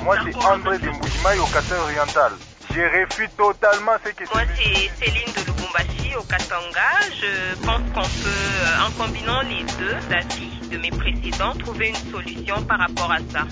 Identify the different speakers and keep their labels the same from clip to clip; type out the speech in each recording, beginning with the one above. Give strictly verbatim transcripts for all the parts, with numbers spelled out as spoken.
Speaker 1: Moi, c'est André de Mbujimaï au Kassai oriental. Je réfute totalement ce que
Speaker 2: Moi, c'est Céline de Lubumbashi au Katanga. Je pense qu'on peut, en combinant les deux avis de mes précédents, trouver une solution par rapport à ça.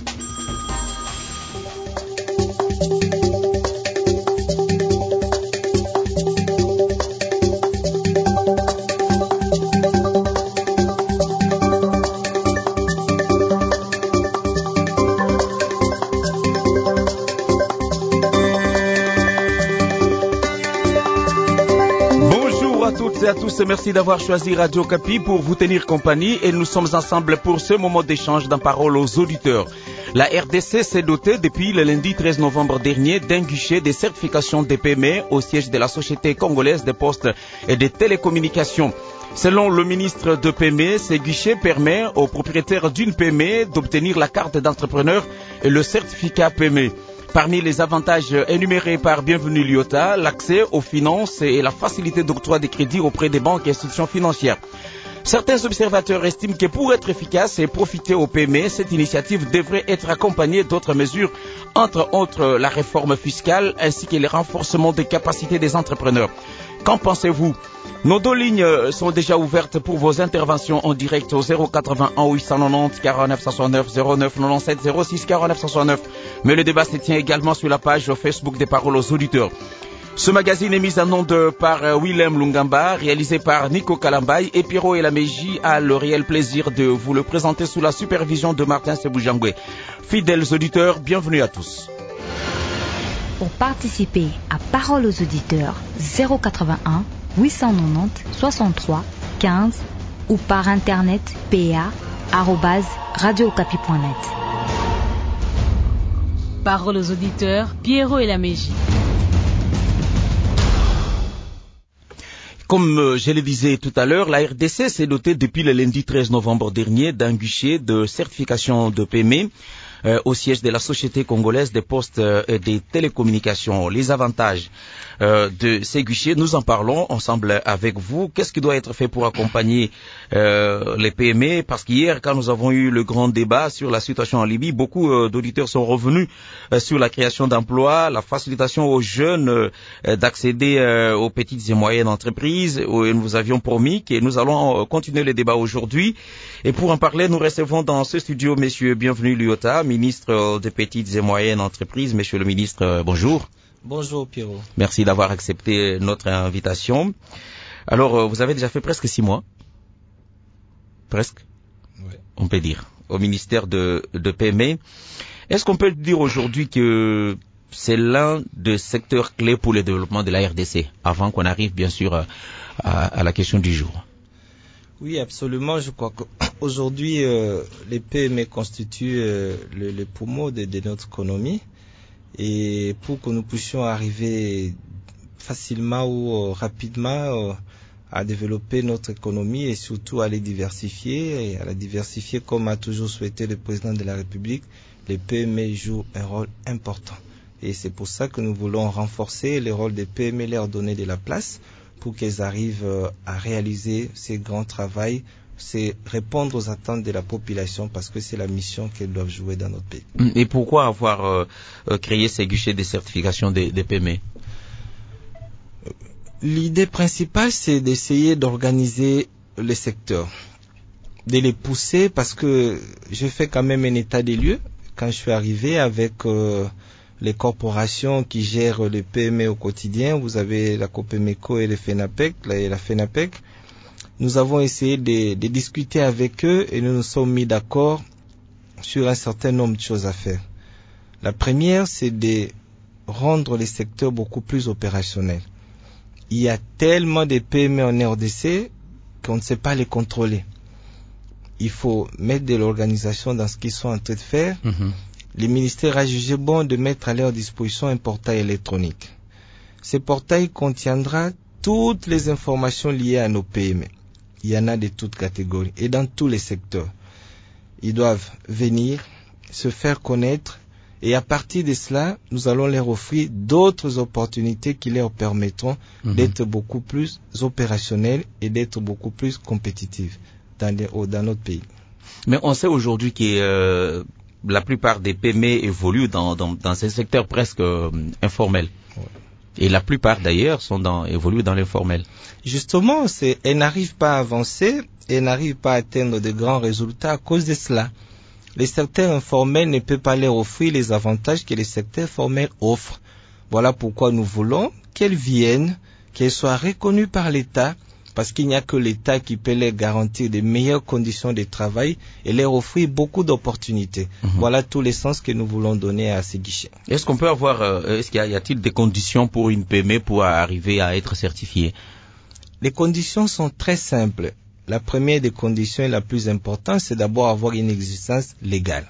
Speaker 3: Et à tous, merci d'avoir choisi Radio Kapi pour vous tenir compagnie et nous sommes ensemble pour ce moment d'échange d'un parole aux auditeurs. La R D C s'est dotée depuis le lundi treize novembre dernier d'un guichet de certification des P M E au siège de la Société congolaise des postes et des télécommunications. Selon le ministre de P M E, ce guichet permet aux propriétaires d'une P M E d'obtenir la carte d'entrepreneur et le certificat P M E. Parmi les avantages énumérés par Bienvenue Liota, l'accès aux finances et la facilité d'octroi des crédits auprès des banques et institutions financières. Certains observateurs estiment que pour être efficace et profiter aux P M E, cette initiative devrait être accompagnée d'autres mesures, entre autres la réforme fiscale ainsi que le renforcement des capacités des entrepreneurs. Qu'en pensez-vous? Nos deux lignes sont déjà ouvertes pour vos interventions en direct au zéro quatre-vingt-un huit cent quatre-vingt-dix quarante-neuf soixante-neuf zéro neuf quatre-vingt-dix-sept zéro six quarante-neuf soixante-neuf. Mais le débat se tient également sur la page Facebook des Paroles aux auditeurs. Ce magazine est mis en onde par Willem Lungamba, réalisé par Nico Kalambay et Pierrot Elameji a le réel plaisir de vous le présenter sous la supervision de Martin Sebujangwe. Fidèles auditeurs, bienvenue à tous.
Speaker 4: Pour participer à Paroles aux auditeurs, zéro quatre-vingt-un huit cent quatre-vingt-dix soixante-trois quinze ou par internet p a arobase radiocapi point net.
Speaker 5: Paroles aux auditeurs, Pierrot Elameji.
Speaker 3: Comme je le disais tout à l'heure, la R D C s'est dotée depuis le lundi treize novembre dernier d'un guichet de certification de P M E euh, au siège de la Société congolaise des postes euh, et des télécommunications. Les avantages euh, de ces guichets, nous en parlons ensemble avec vous. Qu'est-ce qui doit être fait pour accompagner euh, les P M E? Parce qu'hier, quand nous avons eu le grand débat sur la situation en Libye, beaucoup euh, d'auditeurs sont revenus euh, sur la création d'emplois, la facilitation aux jeunes euh, d'accéder euh, aux petites et moyennes entreprises. Où nous avions promis que nous allons continuer le débat aujourd'hui. Et pour en parler, nous recevons dans ce studio Monsieur Bienvenue Liota, ministre des petites et moyennes entreprises. Monsieur le ministre, bonjour.
Speaker 6: Bonjour Pierrot.
Speaker 3: Merci d'avoir accepté notre invitation. Alors, vous avez déjà fait presque six mois. Presque.
Speaker 6: Oui.
Speaker 3: On peut dire. Au ministère de, de P M E. Est-ce qu'on peut dire aujourd'hui que c'est l'un des secteurs clés pour le développement de la R D C, avant qu'on arrive bien sûr à, à, à la question du jour?
Speaker 6: Oui, absolument. Je crois qu'aujourd'hui, euh, les P M E constituent euh, le, le poumon de, de notre économie. Et pour que nous puissions arriver facilement ou euh, rapidement euh, à développer notre économie et surtout à les diversifier, et à la diversifier comme a toujours souhaité le président de la République, les P M E jouent un rôle important. Et c'est pour ça que nous voulons renforcer le rôle des P M E, leur donner de la place pour qu'elles arrivent à réaliser ces grands travaux, c'est répondre aux attentes de la population parce que c'est la mission qu'elles doivent jouer dans notre pays.
Speaker 3: Et pourquoi avoir euh, créé ces guichets de certification des, des P M E?
Speaker 6: L'idée principale, c'est d'essayer d'organiser le secteur, de les pousser parce que je fais quand même un état des lieux. Quand je suis arrivé avec euh, les corporations qui gèrent les P M E au quotidien, vous avez la Copemeco et le FENAPEC, la, la FENAPEC. Nous avons essayé de, de discuter avec eux et nous nous sommes mis d'accord sur un certain nombre de choses à faire. La première, c'est de rendre les secteurs beaucoup plus opérationnels. Il y a tellement de P M E en R D C qu'on ne sait pas les contrôler. Il faut mettre de l'organisation dans ce qu'ils sont en train de faire. Mm-hmm. Le ministère a jugé bon de mettre à leur disposition un portail électronique. Ce portail contiendra toutes les informations liées à nos P M E. Il y en a de toutes catégories et dans tous les secteurs. Ils doivent venir, se faire connaître et à partir de cela, nous allons leur offrir d'autres opportunités qui leur permettront mmh. d'être beaucoup plus opérationnels et d'être beaucoup plus compétitifs dans, les, dans notre pays.
Speaker 3: Mais on sait aujourd'hui que euh, la plupart des P M E évoluent dans, dans, dans ces secteurs presque euh, informels. Ouais. Et la plupart d'ailleurs sont dans, évoluent dans l'informel.
Speaker 6: Justement, c'est, elles n'arrivent pas à avancer, elles n'arrivent pas à atteindre de grands résultats à cause de cela. Les secteurs informels ne peuvent pas leur offrir les avantages que les secteurs formels offrent. Voilà pourquoi nous voulons qu'elles viennent, qu'elles soient reconnues par l'État, parce qu'il n'y a que l'État qui peut leur garantir de meilleures conditions de travail et leur offrir beaucoup d'opportunités. Mmh. Voilà tous les sens que nous voulons donner à ces guichets.
Speaker 3: Est-ce qu'on peut avoir, euh, est-ce qu'il y a, y a-t-il des conditions pour une P M E pour arriver à être certifiée?
Speaker 6: Les conditions sont très simples. La première des conditions et la plus importante, c'est d'abord avoir une existence légale.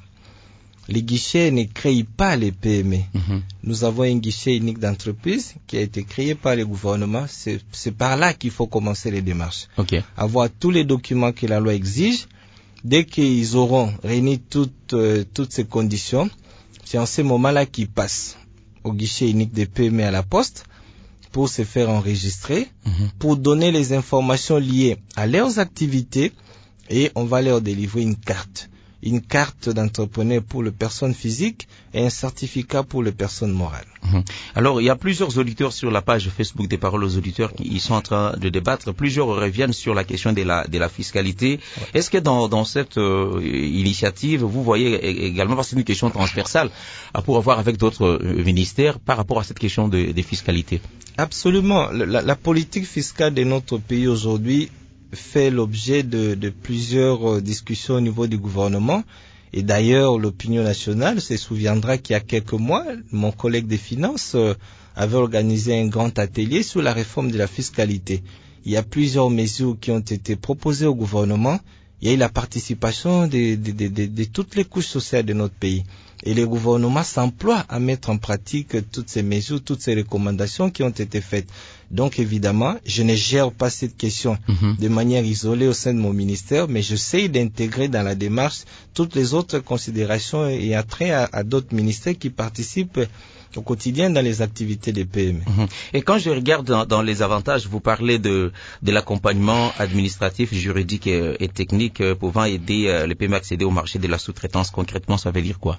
Speaker 6: Les guichets ne créent pas les P M E. Mm-hmm. Nous avons un guichet unique d'entreprise qui a été créé par le gouvernement. C'est, c'est par là qu'il faut commencer les démarches.
Speaker 3: Okay.
Speaker 6: Avoir tous les documents que la loi exige. Dès qu'ils auront réuni toutes, euh, toutes ces conditions, c'est en ce moment-là qu'ils passent au guichet unique des P M E à la poste pour se faire enregistrer, mm-hmm. pour donner les informations liées à leurs activités et on va leur délivrer une carte. Une carte d'entrepreneur pour les personnes physiques et un certificat pour les personnes morales.
Speaker 3: Mmh. Alors, il y a plusieurs auditeurs sur la page Facebook des Paroles aux auditeurs qui sont en train de débattre. Plusieurs reviennent sur la question de la, de la fiscalité. Ouais. Est-ce que dans, dans cette euh, initiative, vous voyez également, parce que c'est une question transversale, pour avoir avec d'autres euh, ministères par rapport à cette question de, de fiscalité?
Speaker 6: Absolument. La, la politique fiscale de notre pays aujourd'hui fait l'objet de, de plusieurs euh, discussions au niveau du gouvernement. Et d'ailleurs, l'opinion nationale se souviendra qu'il y a quelques mois, mon collègue des finances euh, avait organisé un grand atelier sur la réforme de la fiscalité. Il y a plusieurs mesures qui ont été proposées au gouvernement. Il y a eu la participation de, de, de, de, de toutes les couches sociales de notre pays. Et le gouvernement s'emploie à mettre en pratique toutes ces mesures, toutes ces recommandations qui ont été faites. Donc évidemment, je ne gère pas cette question mm-hmm. de manière isolée au sein de mon ministère, mais j'essaie d'intégrer dans la démarche toutes les autres considérations et attrait à, à d'autres ministères qui participent au quotidien dans les activités des P M E.
Speaker 3: Mm-hmm. Et quand je regarde dans, dans les avantages, vous parlez de, de l'accompagnement administratif, juridique et, et technique euh, pouvant aider euh, les P M E à accéder au marché de la sous-traitance. Concrètement, ça veut dire quoi?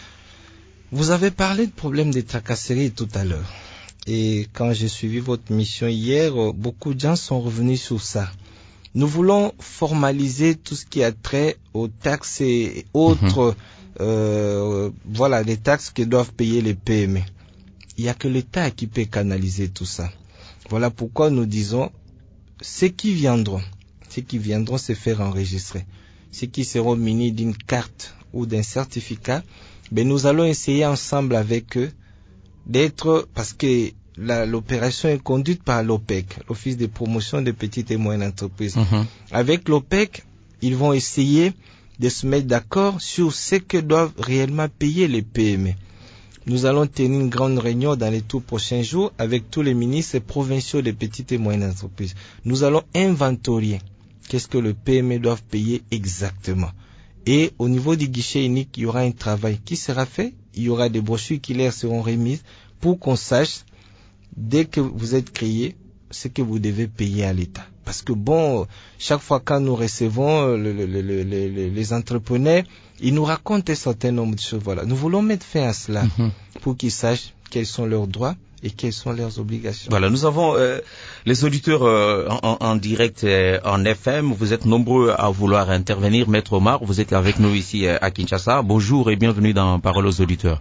Speaker 6: Vous avez parlé de problème des tracasseries tout à l'heure. Et quand j'ai suivi votre mission hier, beaucoup de gens sont revenus sur ça. Nous voulons formaliser tout ce qui a trait aux taxes et autres, mm-hmm. euh, voilà, les taxes que doivent payer les P M E. Il n'y a que l'État qui peut canaliser tout ça. Voilà pourquoi nous disons, ceux qui viendront, ceux qui viendront se faire enregistrer, ceux qui seront munis d'une carte ou d'un certificat, ben nous allons essayer ensemble avec eux d'être, parce que la, l'opération est conduite par l'O P E C, l'Office de promotion des petites et moyennes entreprises. Mm-hmm. Avec l'O P E C, ils vont essayer de se mettre d'accord sur ce que doivent réellement payer les P M E. Nous allons tenir une grande réunion dans les tout prochains jours avec tous les ministres provinciaux des petites et moyennes entreprises. Nous allons inventorier qu'est-ce que le P M E doit payer exactement. Et au niveau du guichet unique, il y aura un travail qui sera fait. Il y aura des brochures qui leur seront remises pour qu'on sache, dès que vous êtes créé, ce que vous devez payer à l'État. Parce que bon, chaque fois quand nous recevons le, le, le, le, le, les entrepreneurs, ils nous racontent un certain nombre de choses. Voilà. Nous voulons mettre fin à cela mm-hmm. pour qu'ils sachent quels sont leurs droits et quelles sont leurs obligations.
Speaker 3: Voilà, nous avons euh, les auditeurs euh, en, en direct euh, en F M. Vous êtes nombreux à vouloir intervenir. Maître Omar, vous êtes avec nous ici euh, à Kinshasa. Bonjour et bienvenue dans Parole aux auditeurs.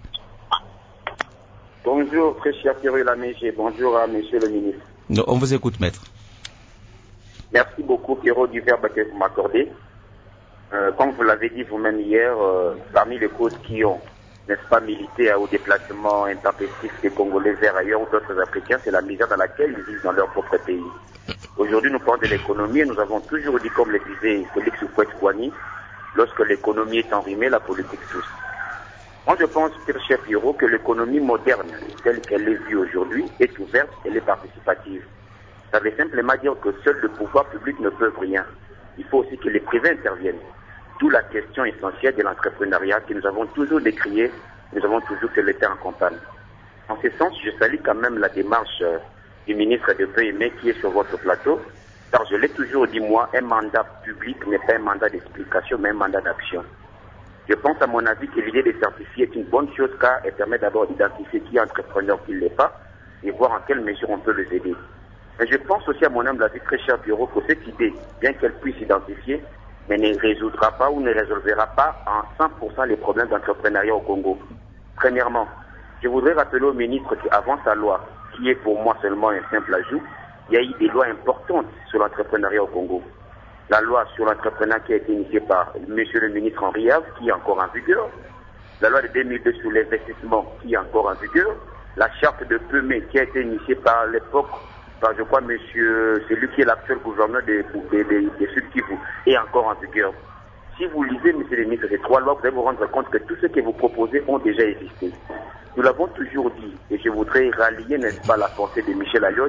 Speaker 7: Bonjour, très cher Pierrot Lamégé. Bonjour à monsieur le ministre.
Speaker 3: Non, on vous écoute, maître.
Speaker 7: Merci beaucoup, Pierrot, du verbe que vous m'accordez. Euh, comme vous l'avez dit vous-même hier, euh, parmi les causes qui ont, n'est-ce pas, milité au déplacement intempestif des Congolais vers ailleurs ou d'autres Africains, c'est la misère dans laquelle ils vivent dans leur propre pays. Aujourd'hui, nous parlons de l'économie et nous avons toujours dit, comme le disait Félix Houphouët-Boigny, lorsque l'économie est enrhumée, la politique tousse. Moi, je pense, cher Pierrot, que l'économie moderne, telle qu'elle est vue aujourd'hui, est ouverte, elle est participative. Ça veut simplement dire que seul le pouvoir public ne peut rien. Il faut aussi que les privés interviennent. D'où la question essentielle de l'entrepreneuriat que nous avons toujours décriée, nous avons toujours que l'État accompagne. En ce sens, je salue quand même la démarche euh, du ministre de P M E qui est sur votre plateau, car je l'ai toujours dit, moi, un mandat public n'est pas un mandat d'explication, mais un mandat d'action. Je pense à mon avis que l'idée de certifier est une bonne chose car elle permet d'abord d'identifier qui est entrepreneur, qui ne l'est pas, et voir en quelle mesure on peut les aider. Mais je pense aussi à mon humble avis, très cher Bureau, que cette idée, bien qu'elle puisse identifier, mais ne résoudra pas ou ne résolvera pas en cent pour cent les problèmes d'entrepreneuriat au Congo. Premièrement, je voudrais rappeler au ministre qu'avant sa loi, qui est pour moi seulement un simple ajout, il y a eu des lois importantes sur l'entrepreneuriat au Congo. La loi sur l'entrepreneuriat qui a été initiée par M. le ministre Henri Have, qui est encore en vigueur. La loi de deux mille deux sur l'investissement, qui est encore en vigueur. La charte de Pemé, qui a été initiée par l'époque, par je crois monsieur, celui qui est l'actuel gouverneur de, de, de, de Sud Kivu, est encore en vigueur. Si vous lisez, monsieur le ministre, ces trois lois, vous allez vous rendre compte que tout ce que vous proposez ont déjà existé. Nous l'avons toujours dit, et je voudrais rallier, n'est-ce pas, la pensée de Michel Ayotte.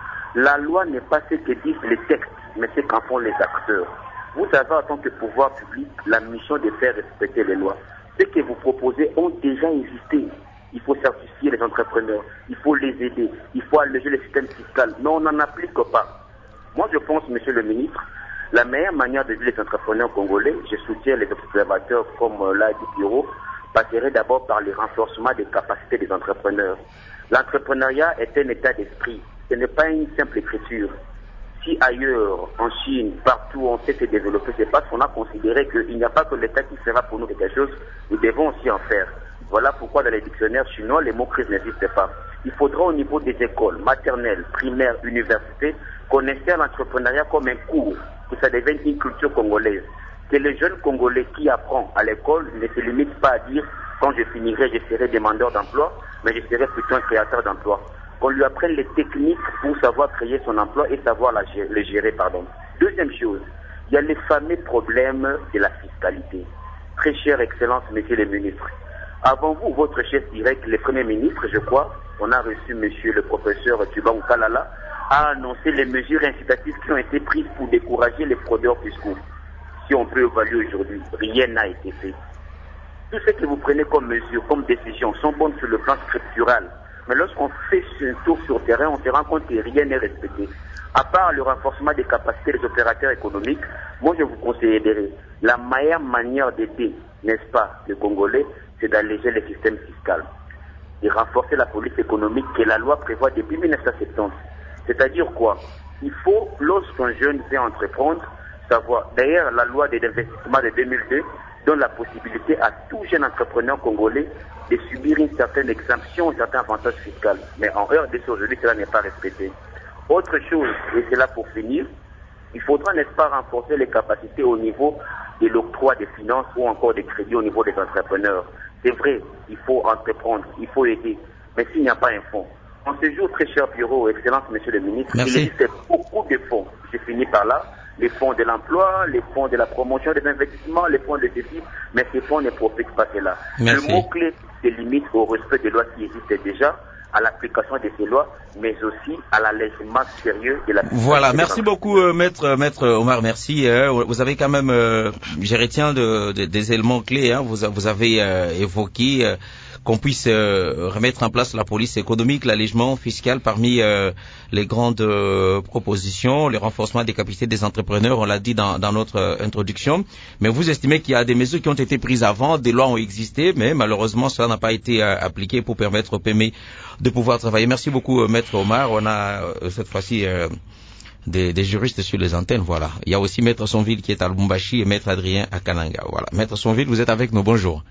Speaker 7: La loi n'est pas ce que disent les textes, mais ce qu'en font les acteurs. Vous savez, en tant que pouvoir public, la mission de faire respecter les lois. Ce que vous proposez ont déjà existé. Il faut certifier les entrepreneurs, il faut les aider, il faut alléger le système fiscal. Mais on n'en applique pas. Moi, je pense, monsieur le ministre, la meilleure manière de vivre les entrepreneurs congolais, je soutiens les observateurs comme l'a dit Bureau, passerait d'abord par le renforcement des capacités des entrepreneurs. L'entrepreneuriat est un état d'esprit. Ce n'est pas une simple écriture. Si ailleurs, en Chine, partout, on sait se développer, c'est parce qu'on a considéré qu'il n'y a pas que l'État qui fera pour nous quelque chose, nous devons aussi en faire. Voilà pourquoi dans les dictionnaires chinois, les mots crise n'existent pas. Il faudra au niveau des écoles, maternelles, primaires, universités, qu'on installe l'entrepreneuriat comme un cours, que ça devienne une culture congolaise. Que le jeune Congolais qui apprend à l'école ne se limite pas à dire « quand je finirai, je serai demandeur d'emploi, mais je serai plutôt un créateur d'emploi ». Qu'on lui apprenne les techniques pour savoir créer son emploi et savoir la gérer, le gérer. Pardon. Deuxième chose, il y a les fameux problèmes de la fiscalité. Très chère Excellence, Monsieur le ministre, avant vous, votre chef direct, le Premier ministre, je crois, on a reçu Monsieur le professeur Tuban Kalala, a annoncé les mesures incitatives qui ont été prises pour décourager les fraudeurs fiscaux. Si on peut évaluer aujourd'hui, rien n'a été fait. Tout ce que vous prenez comme mesures, comme décisions, sont bonnes sur le plan scriptural. Mais lorsqu'on fait un tour sur le terrain, on se rend compte que rien n'est respecté. À part le renforcement des capacités des opérateurs économiques, moi je vous conseillerais la meilleure manière d'aider, n'est-ce pas, les Congolais, c'est d'alléger le système fiscal et renforcer la police économique que la loi prévoit depuis mille neuf cent soixante-dix. C'est-à-dire quoi? Il faut, lorsqu'un jeune veut entreprendre, savoir. D'ailleurs, la loi des investissements de deux mille deux donne la possibilité à tout jeune entrepreneur congolais de subir une certaine exemption, un certain avantage fiscal. Mais en heure de ce aujourd'hui, cela n'est pas respecté. Autre chose, et c'est là pour finir, il faudra, n'est-ce pas, renforcer les capacités au niveau de l'octroi des finances ou encore des crédits au niveau des entrepreneurs. C'est vrai, il faut entreprendre, il faut aider, mais s'il n'y a pas un fonds. En ce jour, très cher Bureau, Excellence, Monsieur le Ministre,
Speaker 3: Merci.
Speaker 7: il existe beaucoup de fonds. J'ai fini par là. Les fonds de l'emploi, les fonds de la promotion des investissements, les fonds de ceci, mais ces fonds ne profitent pas cela.
Speaker 3: Merci.
Speaker 7: Le mot-clé se limite au respect des lois qui existent déjà, à l'application de ces lois, mais aussi à l'allègement sérieux de la...
Speaker 3: Voilà, merci beaucoup, euh, maître, maître Omar, merci. Euh, vous avez quand même, euh, je retiens de, de, des éléments clés, hein, vous, vous avez euh, évoqué euh, qu'on puisse euh, remettre en place la police économique, l'allègement fiscal parmi euh, les grandes euh, propositions, le renforcement des capacités des entrepreneurs, on l'a dit dans, dans notre euh, introduction. Mais vous estimez qu'il y a des mesures qui ont été prises avant, des lois ont existé, mais malheureusement cela n'a pas été euh, appliqué pour permettre au P M E de pouvoir travailler. Merci beaucoup, euh, maître Omar. On a euh, cette fois-ci euh, des, des juristes sur les antennes. Voilà. Il y a aussi maître Sonville qui est à Lubumbashi et maître Adrien à Kananga. Voilà. Maître Sonville, vous êtes avec nous. Bonjour.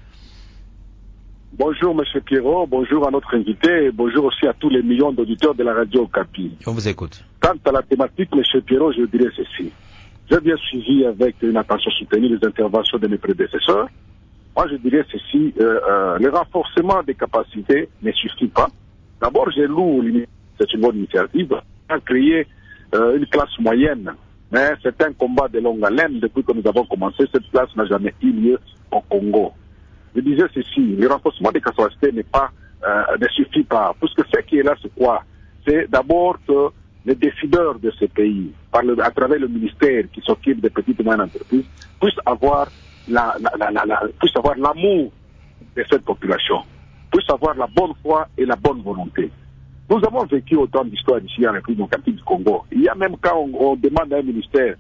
Speaker 8: Bonjour, monsieur Pierrot. Bonjour à notre invité. Et bonjour aussi à tous les millions d'auditeurs de la radio Okapi.
Speaker 3: On vous écoute.
Speaker 8: Quant à la thématique, monsieur Pierrot, je dirais ceci. J'ai bien suivi avec une attention soutenue les interventions de mes prédécesseurs. Moi, je dirais ceci. Euh, euh, le renforcement des capacités ne suffit pas. D'abord, j'ai loué, c'est une bonne initiative, à créer euh, une classe moyenne. Mais c'est un combat de longue haleine. Depuis que nous avons commencé, cette classe n'a jamais eu lieu au Congo. Je disais ceci, le renforcement des capacités n'est pas, euh, ne suffit pas. Parce que ce qui est là, c'est quoi? C'est d'abord que les décideurs de ce pays, par le, à travers le ministère qui s'occupe des petites et moyennes entreprises, puissent avoir la, la, la, la, la, puissent avoir l'amour de cette population, puissent avoir la bonne foi et la bonne volonté. Nous avons vécu autant d'histoires ici en République démocratique du Congo. Il y a même quand on, on demande à un ministère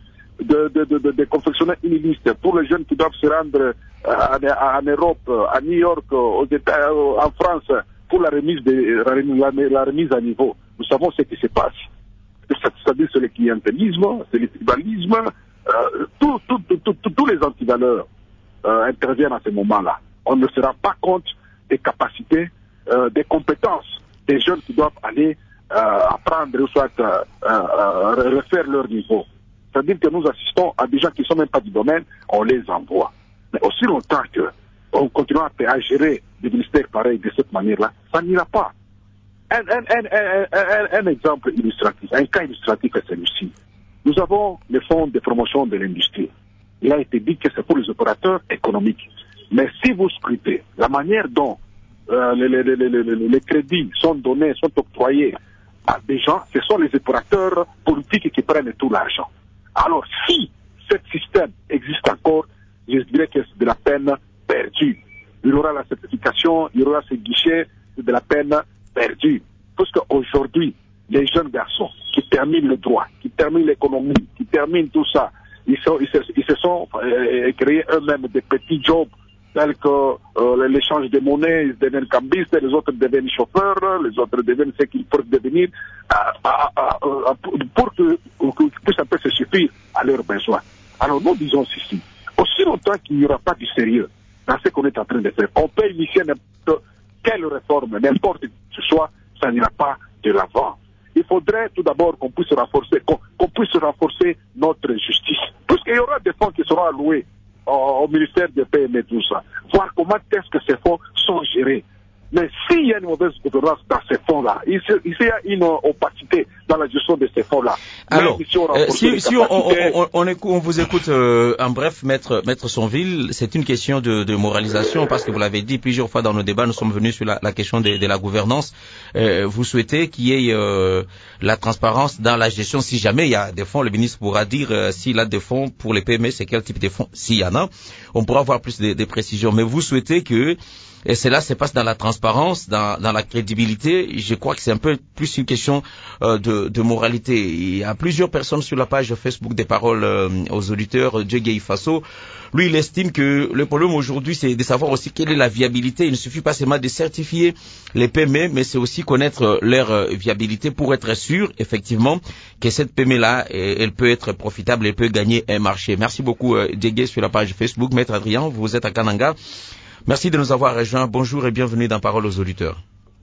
Speaker 8: de, de, de, de, de confectionner une liste pour les jeunes qui doivent se rendre euh, en Europe, à New York, aux États, en France, pour la remise, de, la, la remise à niveau. Nous savons ce qui se passe. C'est-à-dire c'est le clientélisme, c'est le tribalisme, euh, tous tout, tout, tout, tout les antivaleurs euh, interviennent à ce moment-là. On ne se rend pas compte des capacités, euh, des compétences des jeunes qui doivent aller euh, apprendre ou soit euh, euh, refaire leur niveau. C'est-à-dire que nous assistons à des gens qui ne sont même pas du domaine, on les envoie. Mais aussi longtemps qu'on continue à gérer des ministères pareils de cette manière-là, ça n'ira pas. Un, un, un, un, un, un exemple illustratif, un cas illustratif est celui-ci. Nous avons le fonds de promotion de l'industrie. Il a été dit que c'est pour les opérateurs économiques. Mais si vous scrutez la manière dont euh, les, les, les, les, les crédits sont donnés, sont octroyés à des gens, ce sont les opérateurs politiques qui prennent tout l'argent. Alors si ce système existe encore, je dirais que c'est de la peine perdue. Il y aura la certification, il y aura ce guichet, c'est de la peine perdue. Parce qu'aujourd'hui, les jeunes garçons qui terminent le droit, qui terminent l'économie, qui terminent tout ça, ils, sont, ils, se, ils se sont euh, créés eux-mêmes des petits jobs tels que euh, l'échange de monnaie, ils deviennent cambistes, les autres deviennent chauffeurs, les autres deviennent ce qu'ils peuvent devenir euh, euh, euh, pour qu'ils puissent un peu se suffire à leurs besoins. Alors nous disons ceci, aussi longtemps qu'il n'y aura pas du sérieux dans ce qu'on est en train de faire, on peut initier n'importe quelle réforme, n'importe que ce soit, ça n'ira pas de l'avant. Il faudrait tout d'abord qu'on puisse renforcer, qu'on, qu'on puisse renforcer notre justice. Puisqu'il y aura des fonds qui seront alloués au, au ministère des P M et tout ça. Voir comment est-ce que ces fonds sont gérés. Mais s'il y a une mauvaise gouvernance dans ces fonds-là, s'il y a une opacité dans la gestion de ces fonds-là.
Speaker 3: Alors, si, on, euh, si, si on, on, on, on, écoute, on vous écoute euh, en bref, maître, maître Sonville, c'est une question de, de moralisation parce que vous l'avez dit plusieurs fois dans nos débats, nous sommes venus sur la, la question de, de la gouvernance. Euh, vous souhaitez qu'il y ait euh, la transparence dans la gestion. Si jamais il y a des fonds, le ministre pourra dire euh, s'il a des fonds pour les P M E, c'est quel type de fonds. S'il y en a, on pourra avoir plus de, de précisions. Mais vous souhaitez que et cela se passe dans la transparence, dans, dans la crédibilité. Je crois que c'est un peu plus une question euh, de, de moralité. Il y a plusieurs personnes sur la page Facebook des paroles euh, aux auditeurs. Djegei Faso, lui, il estime que le problème aujourd'hui, c'est de savoir aussi quelle est la viabilité. Il ne suffit pas seulement de certifier les P M E, mais c'est aussi connaître leur viabilité pour être sûr, effectivement, que cette P M E-là, elle peut être profitable, elle peut gagner un marché. Merci beaucoup, euh, Djegei, sur la page Facebook. Maître Adrien, vous êtes à Kananga. Merci de nous avoir rejoints. Bonjour et bienvenue dans Parole aux auditeurs.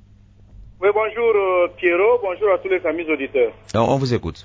Speaker 9: Oui, bonjour euh, Pierrot, bonjour à tous les amis auditeurs.
Speaker 3: Alors, on vous écoute.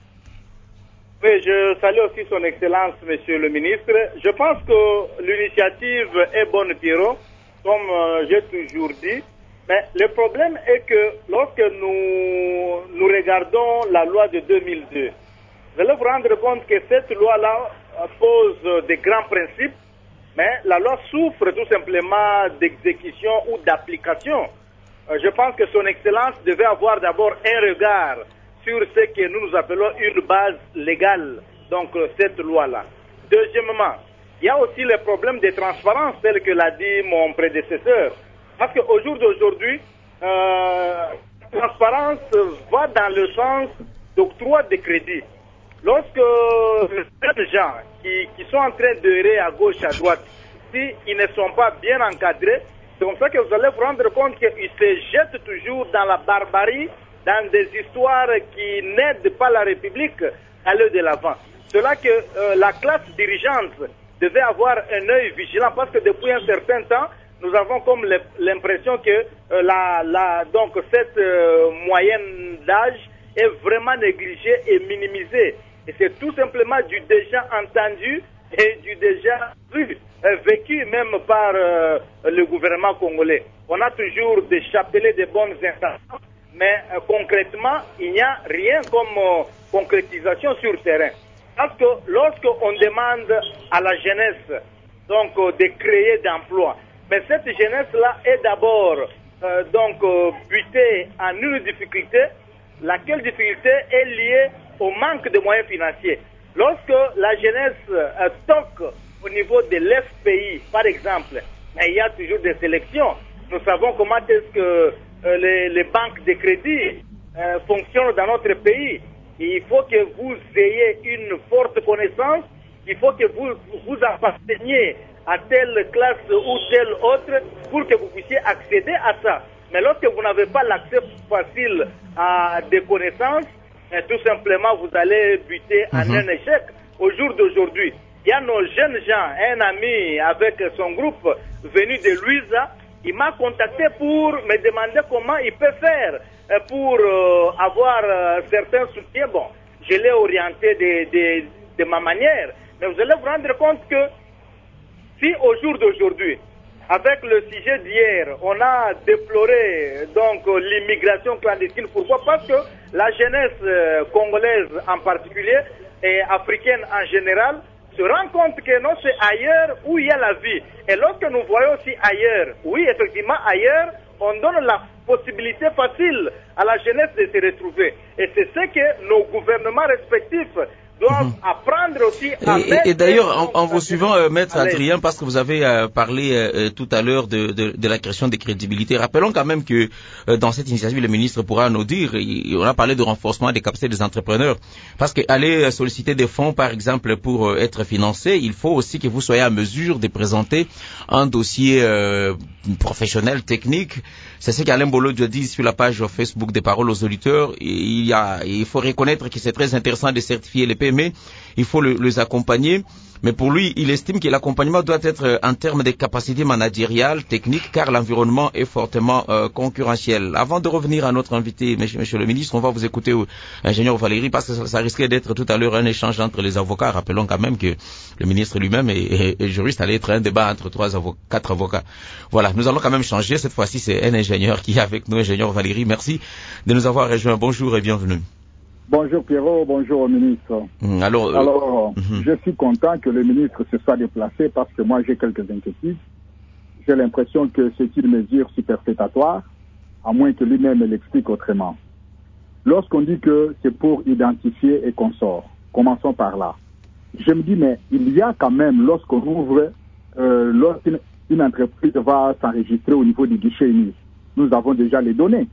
Speaker 9: Oui, je salue aussi son Excellence, Monsieur le Ministre. Je pense que l'initiative est bonne, Pierrot, comme euh, j'ai toujours dit. Mais le problème est que lorsque nous, nous regardons la loi de deux mille deux, vous allez vous rendre compte que cette loi-là pose des grands principes. Mais la loi souffre tout simplement d'exécution ou d'application. Euh, je pense que son Excellence devait avoir d'abord un regard sur ce que nous nous appelons une base légale, donc euh, cette loi-là. Deuxièmement, il y a aussi le problème de transparence, tel que l'a dit mon prédécesseur. Parce qu'au jour d'aujourd'hui, euh, la transparence va dans le sens d'octroi de crédit. Lorsque les gens qui, qui sont en train d'errer à gauche, à droite, s'ils ne sont pas bien encadrés, c'est comme ça que vous allez vous rendre compte qu'ils se jettent toujours dans la barbarie, dans des histoires qui n'aident pas la République à aller de l'avant. C'est là que euh, la classe dirigeante devait avoir un œil vigilant parce que depuis un certain temps, nous avons comme l'impression que euh, la, la, donc cette euh, moyenne d'âge est vraiment négligée et minimisée. Et c'est tout simplement du déjà entendu et du déjà vu, euh, vécu même par euh, le gouvernement congolais. On a toujours des chapelets de bonnes intentions, mais euh, concrètement, il n'y a rien comme euh, concrétisation sur le terrain. Parce que lorsqu'on demande à la jeunesse donc, euh, de créer d'emplois, mais cette jeunesse-là est d'abord euh, donc euh, butée en une difficulté, laquelle difficulté est liée au manque de moyens financiers. Lorsque la jeunesse euh, toque au niveau de l'F P I, par exemple, mais il y a toujours des sélections. Nous savons comment est-ce que euh, les, les banques de crédit euh, fonctionnent dans notre pays. il faut que vous ayez une forte connaissance, il faut que vous vous apparteniez à telle classe ou telle autre pour que vous puissiez accéder à ça. Mais lorsque vous n'avez pas l'accès facile à des connaissances, eh, tout simplement vous allez buter en
Speaker 3: Mhm.
Speaker 9: un échec. Au jour d'aujourd'hui, il y a nos jeunes gens, un ami avec son groupe venu de Louisa, il m'a contacté pour me demander comment il peut faire euh, pour euh, avoir euh, certains soutiens. Bon, je l'ai orienté de, de, de ma manière. Mais vous allez vous rendre compte que si au jour d'aujourd'hui, avec le sujet d'hier, on a déploré donc l'immigration clandestine, pourquoi? Parce que la jeunesse euh, congolaise en particulier et africaine en général se rend compte que non, c'est ailleurs où il y a la vie. Et lorsque nous voyons aussi ailleurs, oui, effectivement ailleurs, on donne la possibilité facile à la jeunesse de se retrouver. Et c'est ce que nos gouvernements respectifs doivent mmh. apprendre aussi à
Speaker 3: et,
Speaker 9: mettre...
Speaker 3: Et, et d'ailleurs, en, en vous suivant, euh, Maître Adrien, parce que vous avez euh, parlé euh, tout à l'heure de, de, de la création de crédibilité, rappelons quand même que euh, dans cette initiative, le ministre pourra nous dire, il, on a parlé de renforcement des capacités des entrepreneurs, parce qu'aller solliciter des fonds, par exemple, pour euh, être financé, il faut aussi que vous soyez à mesure de présenter un dossier euh, professionnel, technique. C'est ce qu'Alain Bolodio dit sur la page Facebook des Paroles aux auditeurs. Il, y a, il faut reconnaître que c'est très intéressant de certifier les P M E, il faut le, les accompagner. Mais pour lui, il estime que l'accompagnement doit être en termes de capacités managériales, techniques, car l'environnement est fortement euh, concurrentiel. Avant de revenir à notre invité, monsieur, monsieur le ministre, on va vous écouter, euh, ingénieur Valérie, parce que ça, ça risquait d'être tout à l'heure un échange entre les avocats. Rappelons quand même que le ministre lui-même est, est, est juriste, allait être un débat entre trois avocats, quatre avocats. Voilà, nous allons quand même changer. Cette fois-ci, c'est un ingénieur qui est avec nous, ingénieur Valérie. Merci de nous avoir rejoints. Bonjour et bienvenue.
Speaker 8: Bonjour Pierrot, bonjour au ministre.
Speaker 3: Mmh, alors, euh,
Speaker 8: alors
Speaker 3: mmh.
Speaker 8: je suis content que le ministre se soit déplacé parce que moi j'ai quelques inquiétudes. J'ai l'impression que c'est une mesure superfétatoire, à moins que lui-même l'explique autrement. Lorsqu'on dit que c'est pour identifier et qu'on sort, commençons par là. Je me dis, mais il y a quand même, lorsqu'on ouvre, euh, lorsqu'une une entreprise va s'enregistrer au niveau du guichet unique, nous avons déjà les données.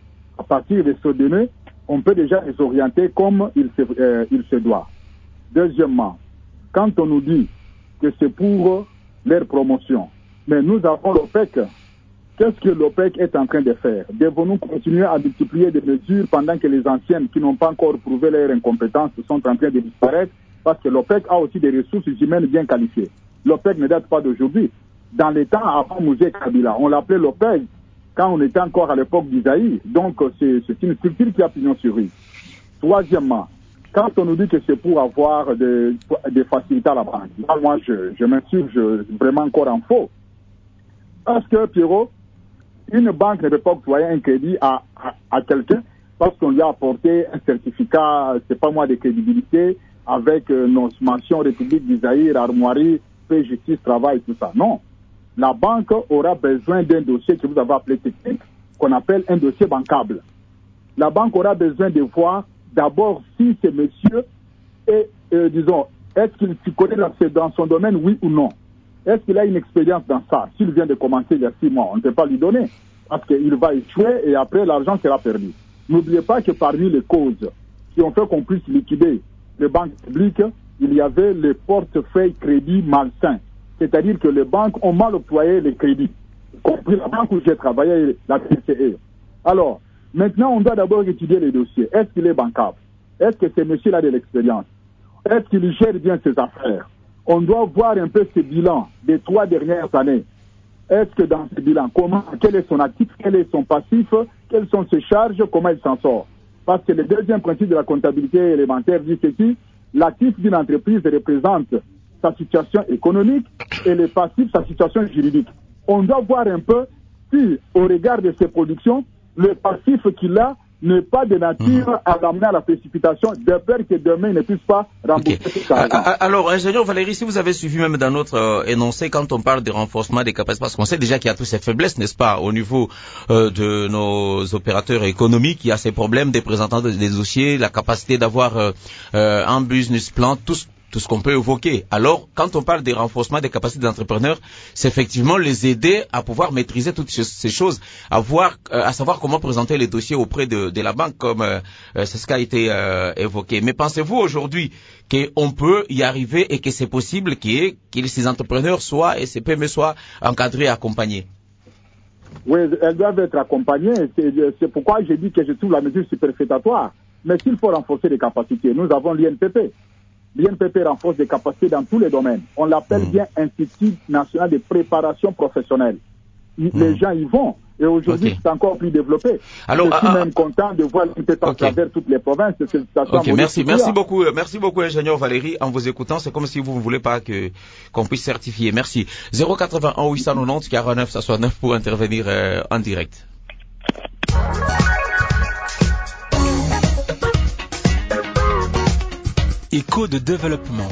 Speaker 8: À partir de ces données, on peut déjà les orienter comme il se, euh, il se doit. Deuxièmement, quand on nous dit que c'est pour leur promotion, mais nous avons l'OPEC, qu'est-ce que l'OPEC est en train de faire? Devons-nous continuer à multiplier des mesures pendant que les anciennes qui n'ont pas encore prouvé leur incompétence sont en train de disparaître? Parce que l'OPEC a aussi des ressources humaines bien qualifiées. L'OPEC ne date pas d'aujourd'hui. Dans les temps avant Moussé Kabila, on l'appelait l'OPEC quand on était encore à l'époque d'Isaïe. Donc, c'est, c'est une structure qui a pignon sur rue. Troisièmement, quand on nous dit que c'est pour avoir des, des facilités à la banque, là, moi, je, je m'insurge vraiment encore en faux. Parce que, Pierrot, une banque ne peut pas octroyer un crédit à, à, à quelqu'un parce qu'on lui a apporté un certificat, c'est pas moi, de crédibilité, avec euh, nos mentions République d'Isaïe, Armoirie, paix, justice, travail, tout ça. Non. La banque aura besoin d'un dossier que vous avez appelé technique, qu'on appelle un dossier bancable. La banque aura besoin de voir d'abord si ce monsieur est, euh, disons, est-ce qu'il s'y connaît dans son domaine, oui ou non. Est-ce qu'il a une expérience dans ça? S'il vient de commencer il y a six mois, on ne peut pas lui donner, parce qu'il va échouer et après l'argent sera perdu. N'oubliez pas que parmi les causes qui ont fait qu'on puisse liquider les banques publiques, il y avait les portefeuilles crédits malsains. C'est-à-dire que les banques ont mal octroyé les crédits, y compris la banque où j'ai travaillé, la B C E. Alors, maintenant, on doit d'abord étudier les dossiers. Est-ce qu'il est bancable? Est-ce que ce monsieur a de l'expérience? Est-ce qu'il gère bien ses affaires? On doit voir un peu ses bilans des trois dernières années. Est-ce que dans ce bilan, comment, quel est son actif, quel est son passif, quelles sont ses charges, comment il s'en sort? Parce que le deuxième principe de la comptabilité élémentaire dit ceci, l'actif d'une entreprise représente sa situation économique et le passif, sa situation juridique. On doit voir un peu si, au regard de ses productions, le passif qu'il a n'est pas de nature mmh. à l'amener à la précipitation, de peur que demain il ne puisse pas rembourser okay. cet argent.
Speaker 3: Alors, ingénieur Valérie, si vous avez suivi même dans notre euh, énoncé, quand on parle de renforcement des capacités, parce qu'on sait déjà qu'il y a toutes ces faiblesses, n'est-ce pas, au niveau euh, de nos opérateurs économiques, il y a ces problèmes des présentants des dossiers, la capacité d'avoir euh, euh, un business plan, tout, tout ce qu'on peut évoquer. Alors, quand on parle des renforcements des capacités d'entrepreneurs, c'est effectivement les aider à pouvoir maîtriser toutes ces choses, à voir, euh, à savoir comment présenter les dossiers auprès de, de la banque, comme euh, c'est ce qui a été euh, évoqué. Mais pensez-vous aujourd'hui qu'on peut y arriver et que c'est possible qu'il que ces entrepreneurs soient et ces P M E soient encadrés et accompagnés?
Speaker 8: Oui, elles doivent être accompagnées. C'est, c'est pourquoi j'ai dit que je trouve la mesure superfétatoire. Mais s'il faut renforcer les capacités, nous avons l'I N P P. L'I N P P renforce des capacités dans tous les domaines. On l'appelle mmh. bien Institut national de préparation professionnelle. Les mmh. gens y vont. Et aujourd'hui, okay. c'est encore plus développé. Alors, je suis ah, même content de voir l'I N P P okay. à travers toutes les provinces. C'est,
Speaker 3: okay, merci, merci beaucoup, merci beaucoup, ingénieur Valérie. En vous écoutant, c'est comme si vous ne voulez pas que qu'on puisse certifier. Merci. zéro quatre-vingt-un huit cent quatre-vingt-dix quarante-neuf soixante-neuf pour intervenir euh, en direct.
Speaker 10: Écho de développement.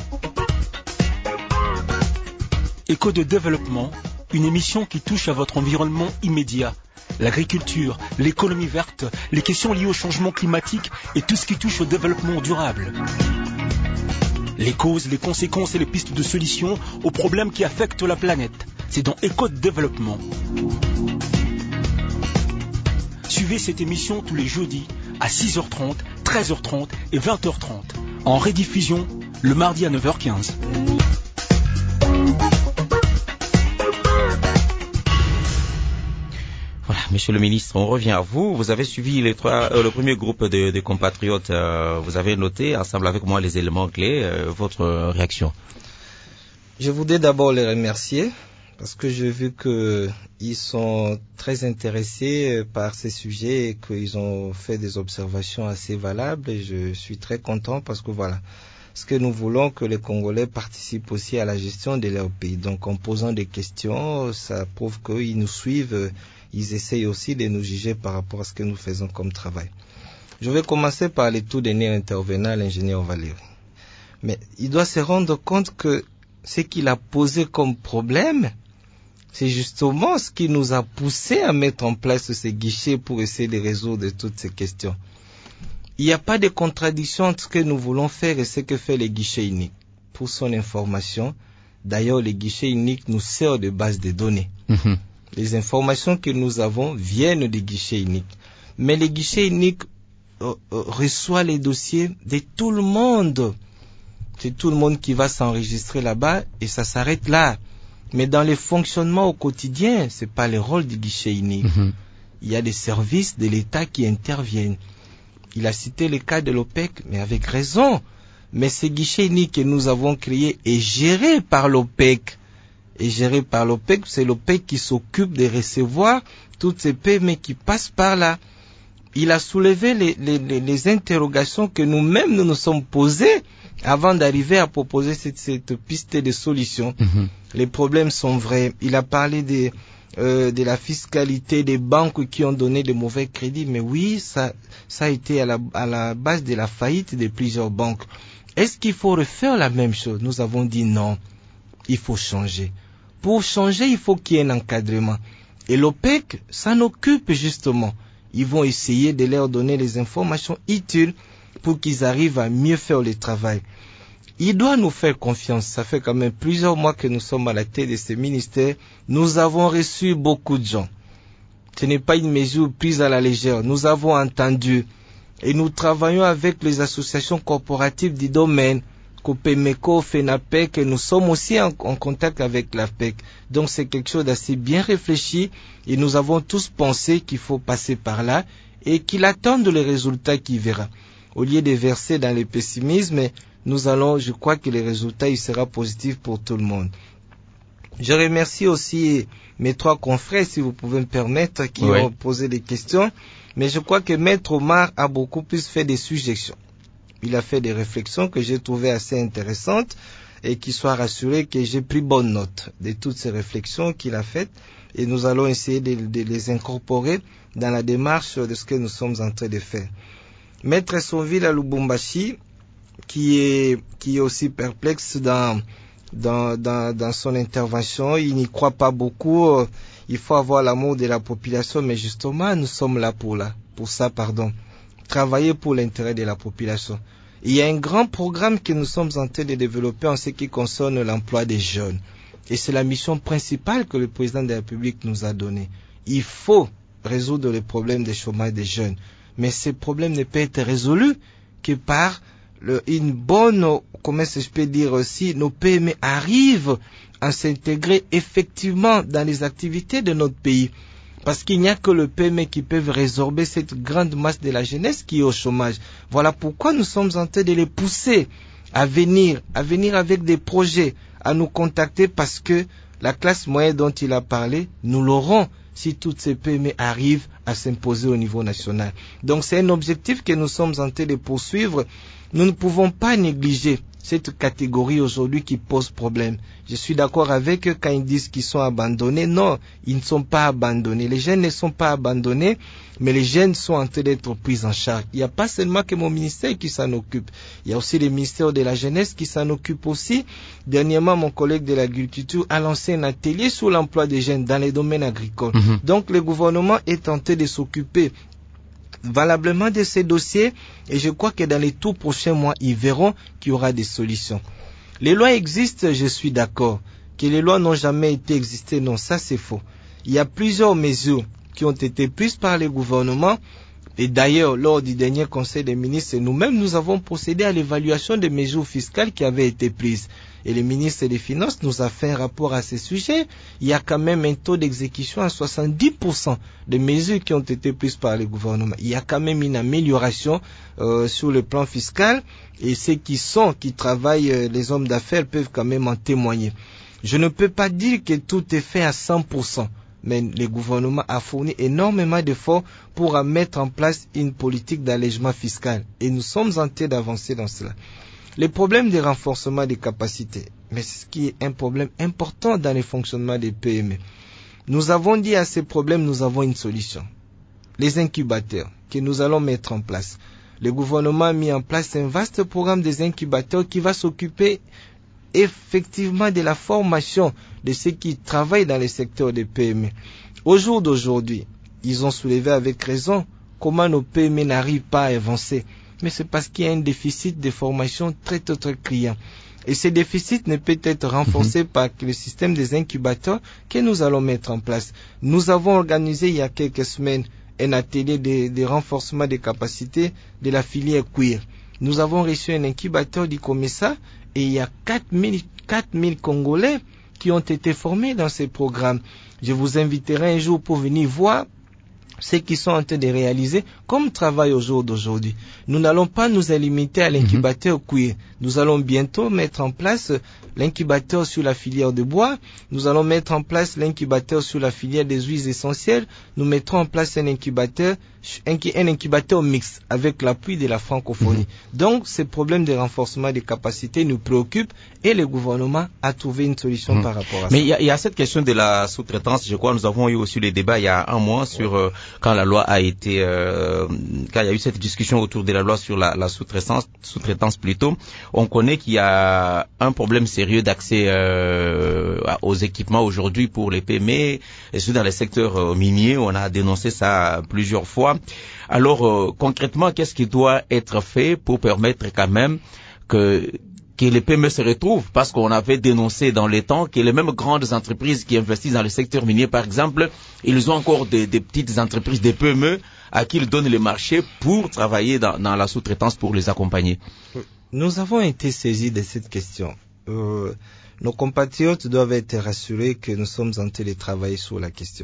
Speaker 10: Écho de développement, une émission qui touche à votre environnement immédiat. L'agriculture, l'économie verte, les questions liées au changement climatique et tout ce qui touche au développement durable. Les causes, les conséquences et les pistes de solutions aux problèmes qui affectent la planète. C'est dans Écho de développement. Suivez cette émission tous les jeudis à six heures trente, treize heures trente et vingt heures trente. En rediffusion, le mardi à neuf heures quinze.
Speaker 3: Voilà, monsieur le ministre, on revient à vous. Vous avez suivi les trois, euh, le premier groupe de, de compatriotes. Euh, vous avez noté ensemble avec moi les éléments clés. Euh, votre réaction?
Speaker 6: Je voudrais d'abord les remercier parce que j'ai vu qu'ils sont très intéressés par ces sujets et qu'ils ont fait des observations assez valables et je suis très content parce que voilà, ce que nous voulons que les Congolais participent aussi à la gestion de leur pays. Donc en posant des questions, ça prouve qu'ils nous suivent, ils essayent aussi de nous juger par rapport à ce que nous faisons comme travail. Je vais commencer par le tout dernier intervenant, l'ingénieur Valérie. Mais il doit se rendre compte que ce qu'il a posé comme problème, c'est justement ce qui nous a poussé à mettre en place ces guichets pour essayer de résoudre toutes ces questions. Il n'y a pas de contradiction entre ce que nous voulons faire et ce que fait les guichets uniques. Pour son information, d'ailleurs, les guichets uniques nous servent de base de données. Mmh. Les informations que nous avons viennent des guichets uniques. Mais les guichets uniques euh, euh, reçoivent les dossiers de tout le monde. C'est tout le monde qui va s'enregistrer là-bas et ça s'arrête là. Mais dans les fonctionnements au quotidien, c'est pas le rôle du guichet unique. Mmh. Il y a des services de l'État qui interviennent. Il a cité le cas de l'O P E C, mais avec raison. Mais ce guichet unique que nous avons créé est géré par l'O P E C. Et géré par l'O P E C, c'est l'O P E C qui s'occupe de recevoir toutes ces P M E qui passent par là. Il a soulevé les, les, les, les interrogations que nous-mêmes nous nous sommes posées avant d'arriver à proposer cette, cette piste de solution. Mmh. Les problèmes sont vrais. Il a parlé de, euh, de la fiscalité des banques qui ont donné de mauvais crédits. Mais oui, ça, ça a été à la, à la base de la faillite de plusieurs banques. Est-ce qu'il faut refaire la même chose? Nous avons dit non. Il faut changer. Pour changer, il faut qu'il y ait un encadrement. Et l'O P E C s'en occupe justement. Ils vont essayer de leur donner les informations utiles pour qu'ils arrivent à mieux faire le travail. Il doit nous faire confiance. Ça fait quand même plusieurs mois que nous sommes à la tête de ce ministère. Nous avons reçu beaucoup de gens. Ce n'est pas une mesure prise à la légère. Nous avons entendu et nous travaillons avec les associations corporatives du domaine, Copemeco, FENAPEC, et nous sommes aussi en, en contact avec l'A P E C. Donc c'est quelque chose d'assez bien réfléchi et nous avons tous pensé qu'il faut passer par là et qu'il attende les résultats qu'il verra. Au lieu de verser dans le pessimisme, nous allons, je crois que le résultat il sera positif pour tout le monde. Je remercie aussi mes trois confrères, si vous pouvez me permettre, qui oui. ont posé des questions. Mais je crois que Maître Omar a beaucoup plus fait des suggestions. Il a fait des réflexions que j'ai trouvées assez intéressantes et qu'il soit rassuré que j'ai pris bonne note de toutes ces réflexions qu'il a faites et nous allons essayer de, de les incorporer dans la démarche de ce que nous sommes en train de faire. Maître Sonville à Lubumbashi, qui est, qui est aussi perplexe dans, dans, dans, dans son intervention, il n'y croit pas beaucoup, il faut avoir l'amour de la population, mais justement, nous sommes là pour là, pour ça, pardon. Travailler pour l'intérêt de la population. Il y a un grand programme que nous sommes en train de développer en ce qui concerne l'emploi des jeunes. Et c'est la mission principale que le président de la République nous a donnée. Il faut résoudre le problème des chômage des jeunes. Mais ce problème ne peut être résolu que par le, une bonne, comment est-ce que je peux dire aussi, nos P M E arrivent à s'intégrer effectivement dans les activités de notre pays. Parce qu'il n'y a que le P M E qui peut résorber cette grande masse de la jeunesse qui est au chômage. Voilà pourquoi nous sommes en train de les pousser à venir, à venir avec des projets, à nous contacter parce que la classe moyenne dont il a parlé, nous l'aurons si toutes ces P M E arrivent à s'imposer au niveau national. Donc c'est un objectif que nous sommes en train de poursuivre. Nous ne pouvons pas négliger cette catégorie aujourd'hui qui pose problème. Je suis d'accord avec eux quand ils disent qu'ils sont abandonnés. Non, ils ne sont pas abandonnés. Les jeunes ne sont pas abandonnés, mais les jeunes sont en train d'être pris en charge. Il n'y a pas seulement que mon ministère qui s'en occupe. Il y a aussi le ministère de la Jeunesse qui s'en occupe aussi. Dernièrement, mon collègue de l'agriculture a lancé un atelier sur l'emploi des jeunes dans les domaines agricoles. Mm-hmm. Donc le gouvernement est tenté de s'occuper valablement de ces dossiers et je crois que dans les tout prochains mois, ils verront qu'il y aura des solutions. Les lois existent, je suis d'accord. Que les lois n'ont jamais été existées, non, ça c'est faux. Il y a plusieurs mesures qui ont été prises par le gouvernement et d'ailleurs, lors du dernier conseil des ministres, nous-mêmes, nous avons procédé à l'évaluation des mesures fiscales qui avaient été prises. Et le ministre des Finances nous a fait un rapport à ce sujet. Il y a quand même un taux d'exécution à soixante-dix pour cent des mesures qui ont été prises par le gouvernement. Il y a quand même une amélioration euh, sur le plan fiscal et ceux qui sont, qui travaillent, euh, les hommes d'affaires peuvent quand même en témoigner. Je ne peux pas dire que tout est fait à cent pour cent. Mais le gouvernement a fourni énormément d'efforts pour mettre en place une politique d'allègement fiscal. Et nous sommes en train d'avancer dans cela. Les problèmes de renforcement des capacités, mais ce qui est un problème important dans le fonctionnement des P M E. Nous avons dit à ces problèmes, nous avons une solution. Les incubateurs que nous allons mettre en place. Le gouvernement a mis en place un vaste programme des incubateurs qui va s'occuper effectivement de la formation de ceux qui travaillent dans le secteur des P M E. Au jour d'aujourd'hui, ils ont soulevé avec raison comment nos P M E n'arrivent pas à avancer. Mais c'est parce qu'il y a un déficit de formation très très très criant. Et ce déficit ne peut être renforcé mmh. par le système des incubateurs que nous allons mettre en place. Nous avons organisé il y a quelques semaines un atelier de, de renforcement des capacités de la filière cuir. Nous avons reçu un incubateur du COMESA et il y a quatre mille Congolais qui ont été formés dans ces programmes. Je vous inviterai un jour pour venir voir ceux qui sont en train de réaliser comme travail au jour d'aujourd'hui. Nous n'allons pas nous limiter à l'incubateur cuir. Nous allons bientôt mettre en place l'incubateur sur la filière de bois. Nous allons mettre en place l'incubateur sur la filière des huiles essentielles. Nous mettrons en place un incubateur, un incubateur mixte avec l'appui de la francophonie. Mm-hmm. Donc, ces problèmes de renforcement des capacités nous préoccupent et le gouvernement a trouvé une solution mm-hmm. par rapport à
Speaker 3: Mais
Speaker 6: ça.
Speaker 3: Mais il y, y a cette question de la sous-traitance. Je crois que nous avons eu aussi les débats il y a un mois sur euh, quand la loi a été, euh, quand il y a eu cette discussion autour de la loi sur la, la sous-traitance, sous-traitance plutôt. On connaît qu'il y a un problème sérieux d'accès euh, aux équipements aujourd'hui pour les P M E, et surtout dans les secteurs euh, miniers. On a dénoncé ça plusieurs fois. Alors euh, concrètement, qu'est-ce qui doit être fait pour permettre quand même que que les P M E se retrouvent, parce qu'on avait dénoncé dans les temps que les mêmes grandes entreprises qui investissent dans le secteur minier, par exemple, ils ont encore des, des petites entreprises, des P M E, à qui ils donnent les marchés pour travailler dans, dans la sous-traitance pour les accompagner.
Speaker 6: Nous avons été saisis de cette question. Euh, nos compatriotes doivent être rassurés que nous sommes en train de travailler sur la question.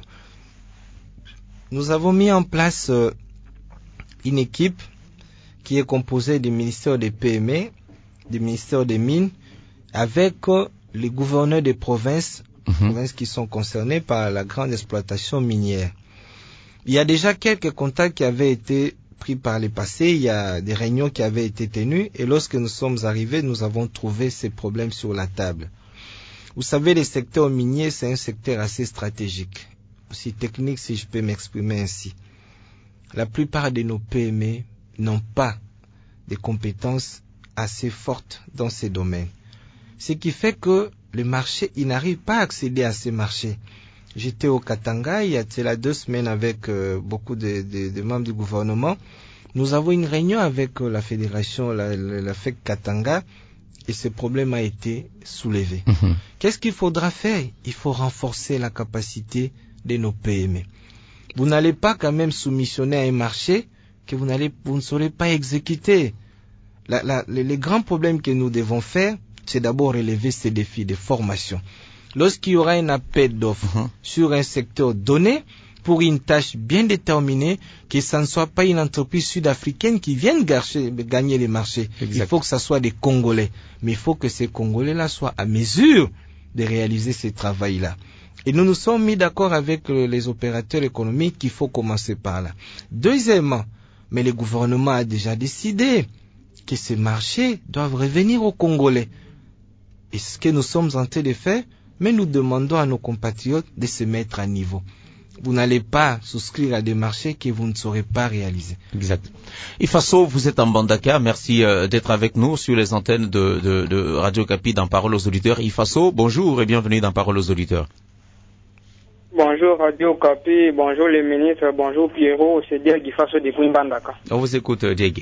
Speaker 6: Nous avons mis en place euh, une équipe qui est composée du ministère des P M E, du ministère des Mines, avec euh, les gouverneurs des provinces, mmh. provinces qui sont concernées par la grande exploitation minière. Il y a déjà quelques contacts qui avaient été pris par le passé, il y a des réunions qui avaient été tenues, et lorsque nous sommes arrivés, nous avons trouvé ces problèmes sur la table. Vous savez, le secteur minier, c'est un secteur assez stratégique, aussi technique si je peux m'exprimer ainsi. La plupart de nos P M E n'ont pas des compétences assez fortes dans ces domaines. Ce qui fait que le marché, ils n'arrivent pas à accéder à ces marchés. J'étais au Katanga il y a là deux semaines avec euh, beaucoup de, de, de membres du gouvernement Nous avons une réunion avec la fédération, la, la, la F E C Katanga, et ce problème a été soulevé. Mm-hmm. Qu'est-ce qu'il faudra faire? Il faut renforcer la capacité de nos P M E. Vous n'allez pas quand même soumissionner à un marché que vous n'allez, vous ne saurez pas exécuter. La, la, les, les grands problèmes que nous devons faire, c'est d'abord relever ces défis de formation. Lorsqu'il y aura un appel d'offres mm-hmm. sur un secteur donné, pour une tâche bien déterminée, que ça ne soit pas une entreprise sud-africaine qui vienne garcher, gagner les marchés. Exact. Il faut que ça soit des Congolais. Mais il faut que ces Congolais-là soient à mesure de réaliser ce travail-là. Et nous nous sommes mis d'accord avec les opérateurs économiques qu'il faut commencer par là. Deuxièmement, mais le gouvernement a déjà décidé que ces marchés doivent revenir aux Congolais. Et ce que nous sommes en train de faire, mais nous demandons à nos compatriotes de se mettre à niveau. Vous n'allez pas souscrire à des marchés que vous ne saurez pas réaliser.
Speaker 3: Exact. Ifaso, vous êtes en Bandaka. Merci euh, d'être avec nous sur les antennes de, de, de Radio Kapi dans Parole aux auditeurs. Ifaso, bonjour et bienvenue dans Parole aux auditeurs.
Speaker 11: Bonjour Radio Kapi, bonjour les ministres, bonjour Pierrot, c'est Diego Ifaso de Bandaka.
Speaker 3: On vous écoute, Diego.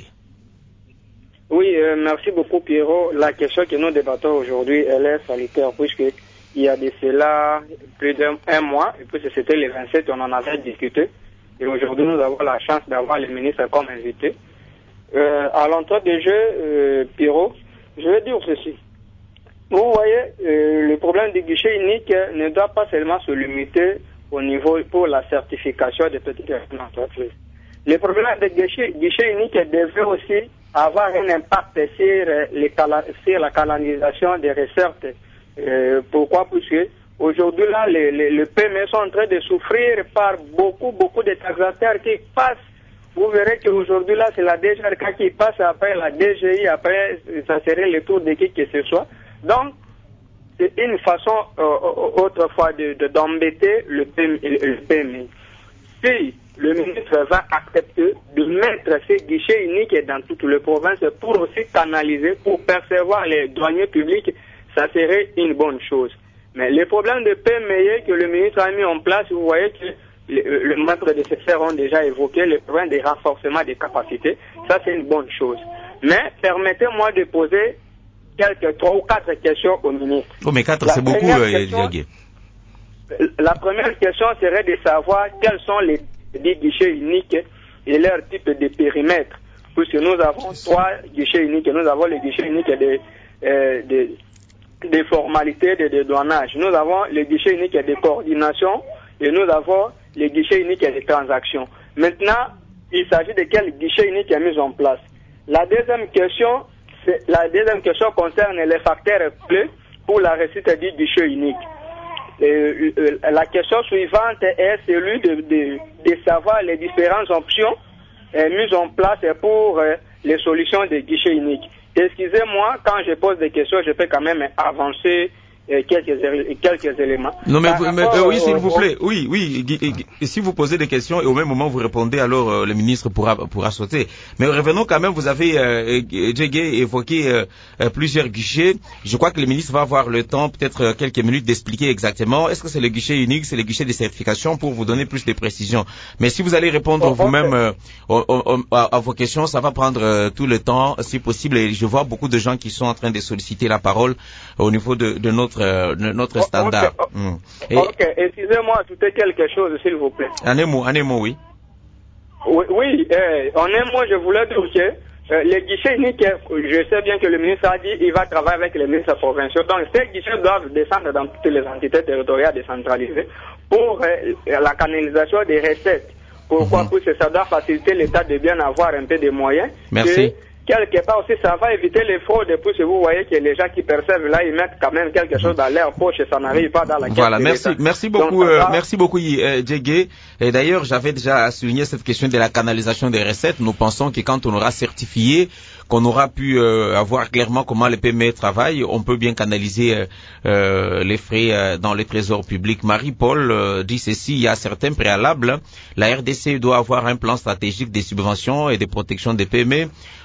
Speaker 11: Oui, euh, merci beaucoup Pierrot. La question que nous débattons aujourd'hui, elle est salutaire puisque il y a de cela plus d'un mois, et puis c'était le vingt-sept, on en avait discuté. Et aujourd'hui, nous avons la chance d'avoir le ministre comme invité. Euh, à l'entrée des jeux, euh, Pierrot, je vais dire ceci. Vous voyez, euh, le problème du guichet unique ne doit pas seulement se limiter au niveau pour la certification des petites entreprises. Le problème du guichet, guichet unique devrait aussi avoir un impact sur, les, sur la canalisation des recettes. Euh, pourquoi? Parce que aujourd'hui là, les, les, les P M E sont en train de souffrir par beaucoup, beaucoup de taxateurs qui passent. Vous verrez qu'aujourd'hui là, c'est la D G R K qui passe, après la D G I, après ça serait le tour de qui que ce soit. Donc, c'est une façon euh, autrefois de, de, d'embêter le P M E. Le P M E. Si le ministre va accepter de mettre ces guichets uniques dans toutes les provinces pour aussi canaliser, pour percevoir les douaniers publics, ça serait une bonne chose. Mais les problèmes de P M E que le ministre a mis en place, vous voyez que le, le membres de ces sphères ont déjà évoqué le problème des renforcements des capacités. Ça, c'est une bonne chose. Mais permettez-moi de poser quelques trois ou quatre questions au ministre.
Speaker 3: Oh, mais quatre, c'est beaucoup, Diagué.
Speaker 11: Euh, la première question serait de savoir quels sont les, les guichets uniques et leur type de périmètre. Puisque nous avons trois guichets uniques. Nous avons les guichets uniques de, euh, de des formalités de dédouanage. Nous avons les guichets uniques de coordination et nous avons les guichets uniques de transactions. Maintenant, il s'agit de quel guichet unique est mis en place. La deuxième question, c'est, la deuxième question concerne les facteurs clés pour la réussite du guichet unique. Et, euh, la question suivante est celui de, de, de savoir les différentes options euh, mises en place pour euh, les solutions des guichets uniques. Excusez-moi, quand je pose des questions, je peux quand même avancer euh, quelques, quelques éléments.
Speaker 3: Non, mais, vous, mais euh, oui, s'il vous plaît, oui, oui. Et si vous posez des questions et au même moment vous répondez, alors euh, le ministre pourra, pourra sauter. Mais revenons quand même, vous avez, euh, Djegé, évoqué euh, plusieurs guichets. Je crois que le ministre va avoir le temps, peut-être quelques minutes, d'expliquer exactement. Est-ce que c'est le guichet unique, c'est le guichet de certification pour vous donner plus de précisions. Mais si vous allez répondre oh, vous-même euh, à, à vos questions, ça va prendre euh, tout le temps, si possible. Et je vois beaucoup de gens qui sont en train de solliciter la parole au niveau de, de notre Euh, notre standard.
Speaker 11: Ok, mm. Et... okay. Excusez-moi, ajouter quelque chose, s'il vous plaît.
Speaker 3: En un mot, en un mot, oui.
Speaker 11: Oui, oui euh, en un mot, je voulais dire que euh, les guichets uniques, je sais bien que le ministre a dit qu'il va travailler avec les ministres provinciaux. Donc, ces guichets doivent descendre dans toutes les entités territoriales décentralisées pour euh, la canalisation des recettes. Pourquoi? Mm-hmm. Parce que ça doit faciliter l'État de bien avoir un peu de moyens.
Speaker 3: Merci.
Speaker 11: Et, quelque part aussi, ça va éviter les fraudes. Et puis, vous voyez que les gens qui perçoivent là, ils mettent quand même quelque chose dans leur poche et ça n'arrive pas dans la caisse.
Speaker 3: Voilà, merci, merci beaucoup, Donc, euh, merci beaucoup, euh, Djegé. Et d'ailleurs, j'avais déjà souligné cette question de la canalisation des recettes. Nous pensons que quand on aura certifié, qu'on aura pu euh, avoir clairement comment les P M E travaillent, on peut bien canaliser euh, euh, les frais euh, dans les trésors publics. Marie-Paul euh, dit ceci, il y a certains préalables. La R D C doit avoir un plan stratégique des subventions et des protections des P M E.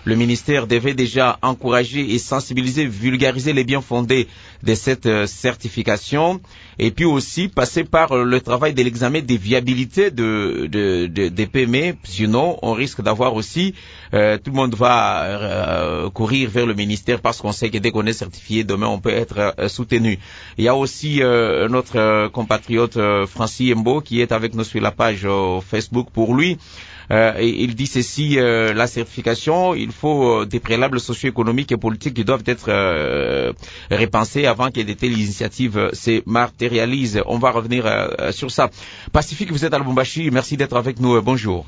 Speaker 3: le ministère devait déjà encourager et sensibiliser, vulgariser les biens fondés de cette euh, certification, et puis aussi passer par euh, le travail de l'examen des viabilités de, de, de, des P M E. Sinon, on risque d'avoir aussi, euh, tout le monde va euh, courir vers le ministère parce qu'on sait que dès qu'on est certifié, demain on peut être euh, soutenu. Il y a aussi euh, notre euh, compatriote euh, Francis Mbo qui est avec nous sur la page euh, Facebook. Pour lui, Euh, il dit ceci, euh, la certification, il faut euh, des préalables socio-économiques et politiques qui doivent être euh, repensés avant que de telles initiatives euh, se matérialisent. On va revenir euh, sur ça. Pacifique, vous êtes à Lubumbashi, merci d'être avec nous. Bonjour.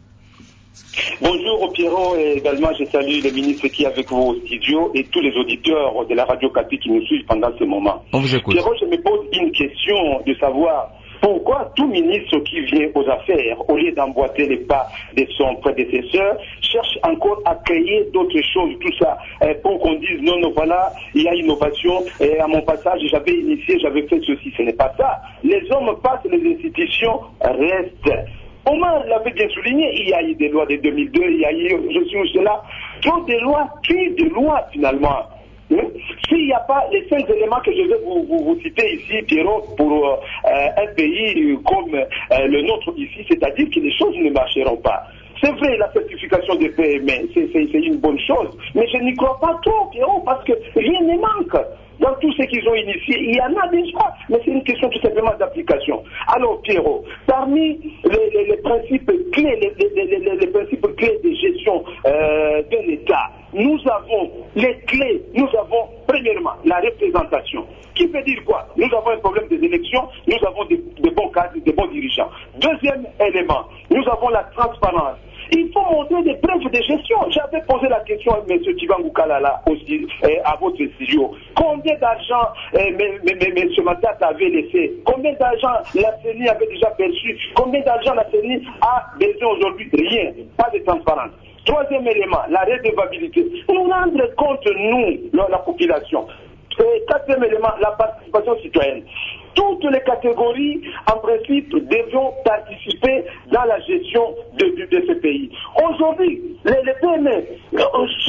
Speaker 12: Bonjour Pierrot, et également je salue le ministre qui est avec vous au studio et tous les auditeurs de la Radio Capi qui nous suivent pendant ce moment.
Speaker 3: On vous écoute.
Speaker 12: Pierrot, je me pose une question de savoir pourquoi tout ministre qui vient aux affaires, au lieu d'emboîter les pas de son prédécesseur, cherche encore à créer d'autres choses, tout ça, euh, pour qu'on dise non, non, voilà, il y a innovation, et à mon passage, j'avais initié, j'avais fait ceci. Ce n'est pas ça. Les hommes passent, les institutions restent. Omar l'avait bien souligné, il y a eu des lois de deux mille deux, il y a eu, je suis cela, trop de lois, qui de lois finalement. Hein? S'il n'y a pas les cinq éléments que je vais vous, vous, vous citer ici, Pierrot, pour euh, un pays comme euh, le nôtre ici, c'est-à-dire que les choses ne marcheront pas. C'est vrai, la certification des P M E, c'est une bonne chose, mais je n'y crois pas trop, Pierrot, parce que rien ne manque. Dans tout ce qu'ils ont initié, il y en a déjà, mais c'est une question tout simplement d'application. Alors, Pierrot, parmi les, les, les principes clés, les, les, les, les principes clés de gestion euh, de l'État, nous avons les clés, nous avons premièrement la représentation. Qui veut dire quoi? Nous avons un problème des élections, nous avons des, des bons cadres, des bons dirigeants. Deuxième élément, nous avons la transparence. Il faut montrer des preuves de gestion. J'avais posé la question à M. Tibangou Kalala aussi, euh, à votre studio. Combien d'argent euh, M. Matata avait laissé? Combien d'argent la C E N I avait déjà perçu? Combien d'argent la C E N I a besoin aujourd'hui? Rien. Pas de transparence. Troisième élément, la redevabilité. Nous rendre compte, nous, la, la population. Et quatrième élément, la participation citoyenne. Toutes les catégories, en principe, devront participer dans la gestion de, de, de ce pays. Aujourd'hui, les, les P M E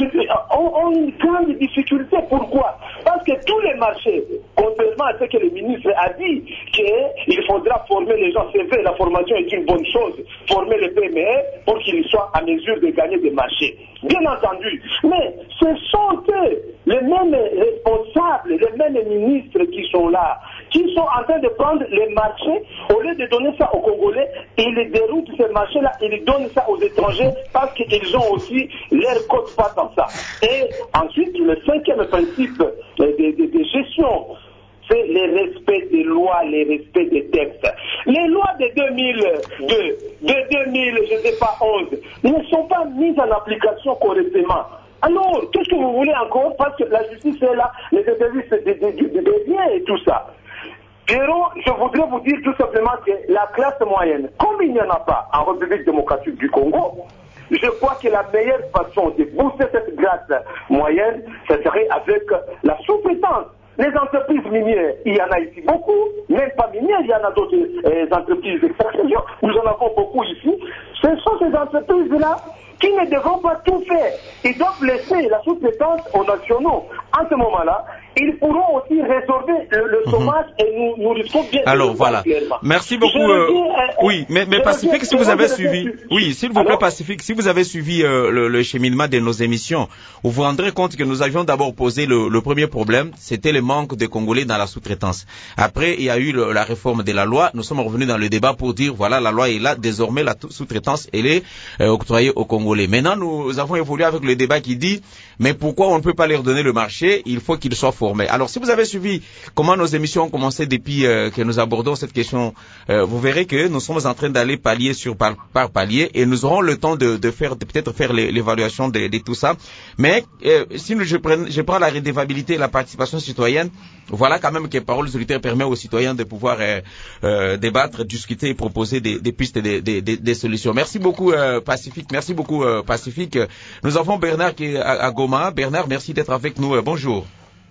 Speaker 12: ont, ont une grande difficulté. Pourquoi? Parce que tous les marchés, contrairement à ce que le ministre a dit, qu'il faudra former les gens. C'est vrai, la formation est une bonne chose. Former les P M E pour qu'ils soient à mesure de gagner des marchés. Bien entendu. Mais ce sont eux, les mêmes responsables, les mêmes ministres qui sont là, qui sont en train de prendre les marchés, au lieu de donner ça aux Congolais, ils déroutent ces marchés-là, ils donnent ça aux étrangers parce qu'ils ont aussi leur code part dans ça. Et ensuite, le cinquième principe de, de, de, de gestion, c'est le respect des lois, le respect des textes. Les lois de deux mille deux, de deux mille, je ne sais pas, onze, ne sont pas mises en application correctement. Alors, qu'est-ce que vous voulez encore? Parce que la justice est là, les services de biens et tout ça. Pierrot, je voudrais vous dire tout simplement que la classe moyenne, comme il n'y en a pas en République démocratique du Congo, je crois que la meilleure façon de booster cette classe moyenne, ce serait avec la sous-traitance. Les entreprises minières, il y en a ici beaucoup, même pas minières, il y en a d'autres euh, entreprises d'extraction, nous en avons beaucoup ici. Ce sont ces entreprises-là qui ne devront pas tout faire. Ils doivent laisser la sous-traitance aux nationaux. En ce moment-là, ils pourront aussi résorber le, le chômage mmh. et nous, nous risquons bien.
Speaker 3: Alors voilà. Merci beaucoup. Euh, dis, euh, oui, mais, mais Pacifique, si vous avez suivi, oui, s'il vous plaît, Pacifique, si vous avez suivi euh, le, le cheminement de nos émissions, vous vous rendrez compte que nous avions d'abord posé le, le premier problème, c'était le manque de Congolais dans la sous-traitance. Après, il y a eu le, la réforme de la loi. Nous sommes revenus dans le débat pour dire voilà, la loi est là, désormais la sous-traitance elle est euh, octroyée aux Congolais. Maintenant, nous avons évolué avec le débat qui dit mais pourquoi on ne peut pas leur donner le marché? Il faut qu'ils soient formés. Alors, si vous avez suivi comment nos émissions ont commencé depuis euh, que nous abordons cette question, euh, vous verrez que nous sommes en train d'aller palier sur par, par palier et nous aurons le temps de, de faire, de peut-être faire l'évaluation de, de tout ça. Mais euh, si je prends, je prends la redevabilité et la participation citoyenne, voilà quand même que Parole solitaire permet aux citoyens de pouvoir euh, euh, débattre, discuter et proposer des, des pistes, des, des, des, des solutions. Merci beaucoup euh, Pacifique. Merci beaucoup euh, Pacifique. Nous avons Bernard qui est à, à Goma. Bernard, merci d'être avec nous. Euh, bonjour.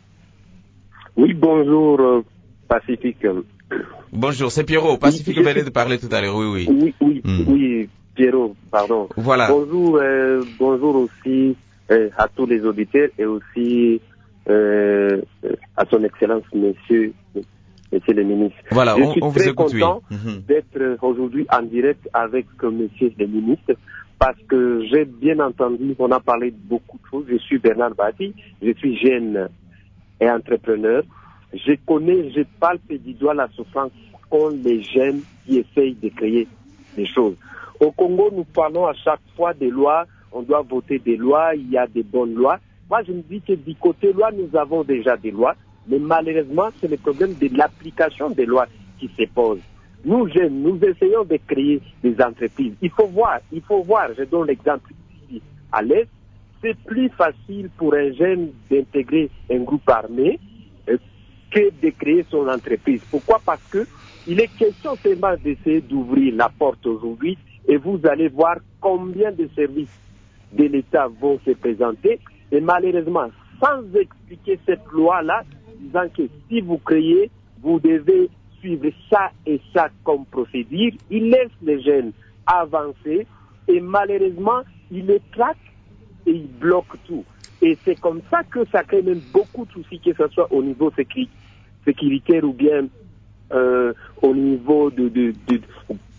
Speaker 13: Oui, bonjour, euh, Pacifique.
Speaker 3: Bonjour, c'est Pierrot. Pacifique oui, venait de parler tout à l'heure, oui, oui.
Speaker 13: Oui, oui, mm. oui, Pierrot, pardon.
Speaker 3: Voilà.
Speaker 13: Bonjour, euh, bonjour aussi euh, à tous les auditeurs et aussi euh, à son Excellence, Monsieur, Monsieur le ministre.
Speaker 3: Voilà,
Speaker 13: je
Speaker 3: on,
Speaker 13: suis
Speaker 3: on
Speaker 13: très
Speaker 3: vous écoute,
Speaker 13: content
Speaker 3: oui. Mm-hmm.
Speaker 13: d'être aujourd'hui en direct avec Monsieur le ministre parce que j'ai bien entendu, on a parlé de beaucoup de choses. Je suis Bernard Bati, je suis jeune et entrepreneur. Je connais, je palpe du doigt la souffrance qu'ont les jeunes qui essayent de créer des choses. Au Congo, nous parlons à chaque fois des lois, on doit voter des lois, il y a des bonnes lois. Moi, je me dis que du côté loi, nous avons déjà des lois, mais malheureusement, c'est le problème de l'application des lois qui se pose. Nous, jeunes, nous essayons de créer des entreprises. Il faut voir, il faut voir, je donne l'exemple ici à l'Est, c'est plus facile pour un jeune d'intégrer un groupe armé euh, que de créer son entreprise. Pourquoi? Parce que il est question seulement d'essayer d'ouvrir la porte aujourd'hui et vous allez voir combien de services de l'État vont se présenter. Et malheureusement, sans expliquer cette loi-là, disant que si vous créez, vous devez suivre ça et ça comme procédure, il laisse les jeunes avancer et malheureusement, il les traque et il bloque tout. Et c'est comme ça que ça crée même beaucoup de soucis, que ce soit au niveau sécu- sécuritaire ou bien euh, au niveau de, de, de, de,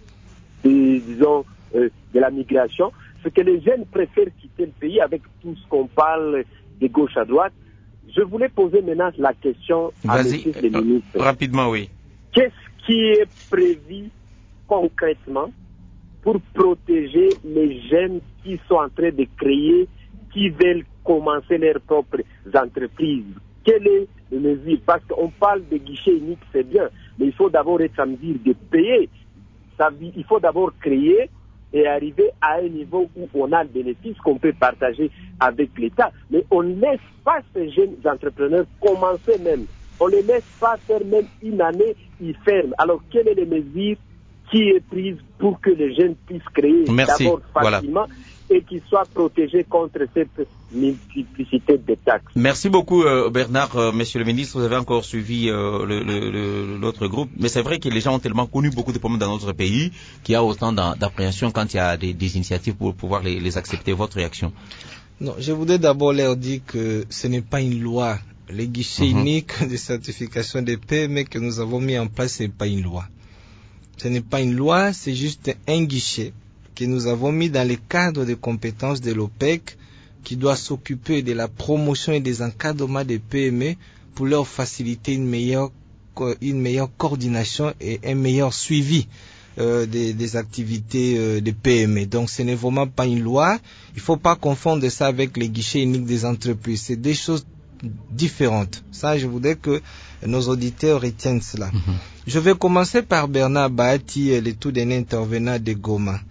Speaker 13: de disons, euh, de la migration. C'est que les jeunes préfèrent quitter le pays avec tout ce qu'on parle de gauche à droite. Je voulais poser maintenant la question à M. le ministre.
Speaker 3: Rapidement, oui.
Speaker 13: Qu'est-ce qui est prévu concrètement pour protéger les jeunes qui sont en train de créer, qui veulent commencer leurs propres entreprises? Quelle est la mesure? Parce qu'on parle de guichet unique, c'est bien, mais il faut d'abord être en mesure de payer. Ça, il faut d'abord créer et arriver à un niveau où on a le bénéfice qu'on peut partager avec l'État. Mais on ne laisse pas ces jeunes entrepreneurs commencer même. On ne les laisse pas faire même une année, ils ferment. Alors, quelle est la mesure qui est prise pour que les jeunes puissent créer
Speaker 3: Merci.
Speaker 13: d'abord facilement voilà. et qu'ils soient protégés contre cette multiplicité de taxes?
Speaker 3: Merci beaucoup euh, Bernard, euh, Monsieur le ministre, vous avez encore suivi euh, le, le, le, l'autre groupe, mais c'est vrai que les gens ont tellement connu beaucoup de problèmes dans notre pays qu'il y a autant d'appréhension quand il y a des, des initiatives pour pouvoir les, les accepter. Votre réaction?
Speaker 6: Non, je voudrais d'abord leur dire que ce n'est pas une loi. Les guichets mm-hmm. uniques de certification des P M E que nous avons mis en place, ce n'est pas une loi. Ce n'est pas une loi, c'est juste un guichet que nous avons mis dans le cadre des compétences de l'OPEC qui doit s'occuper de la promotion et des encadrements des P M E pour leur faciliter une meilleure, une meilleure coordination et un meilleur suivi euh, des, des activités euh, des P M E. Donc ce n'est vraiment pas une loi. Il ne faut pas confondre ça avec les guichets uniques des entreprises. C'est des choses différentes. Ça, je voudrais que nos auditeurs retiennent cela. Mm-hmm. Je vais commencer par Bernard Bahati, le tout dernier intervenant de Goma.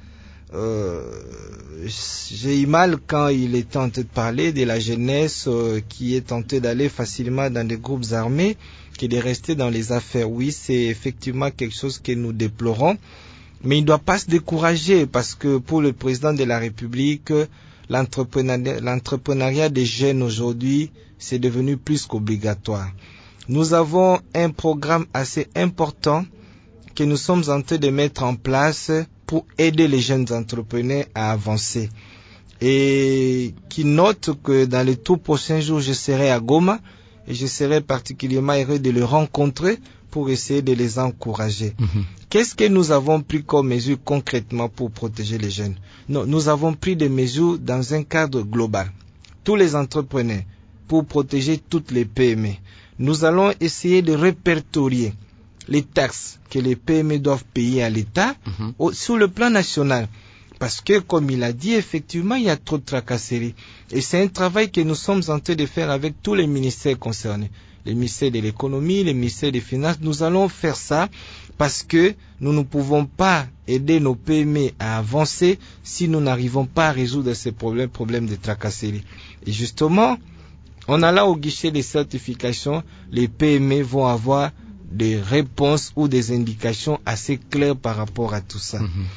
Speaker 6: Euh, j'ai eu mal quand il est tenté de parler de la jeunesse euh, qui est tentée d'aller facilement dans des groupes armés, qui est rester dans les affaires. Oui, c'est effectivement quelque chose que nous déplorons, mais il ne doit pas se décourager parce que pour le président de la République, l'entrepreneuriat, l'entrepreneuriat des jeunes aujourd'hui, c'est devenu plus qu'obligatoire. Nous avons un programme assez important que nous sommes en train de mettre en place pour aider les jeunes entrepreneurs à avancer. Et qui note que dans les tout prochains jours, je serai à Goma et je serai particulièrement heureux de les rencontrer pour essayer de les encourager. Mm-hmm. Qu'est-ce que nous avons pris comme mesure concrètement pour protéger les jeunes? Non, nous avons pris des mesures dans un cadre global. Tous les entrepreneurs, pour protéger toutes les P M E. Nous allons essayer de répertorier les taxes que les P M E doivent payer à l'État mm-hmm. au, sur le plan national. Parce que, comme il a dit, effectivement, il y a trop de tracasseries. Et c'est un travail que nous sommes en train de faire avec tous les ministères concernés. Le ministère de l'économie, le ministère des finances. Nous allons faire ça parce que nous ne pouvons pas aider nos P M E à avancer si nous n'arrivons pas à résoudre ces problèmes, problèmes de tracasseries. Et justement, en allant au guichet des certifications, les P M E vont avoir des réponses ou des indications assez claires par rapport à tout ça. Mm-hmm.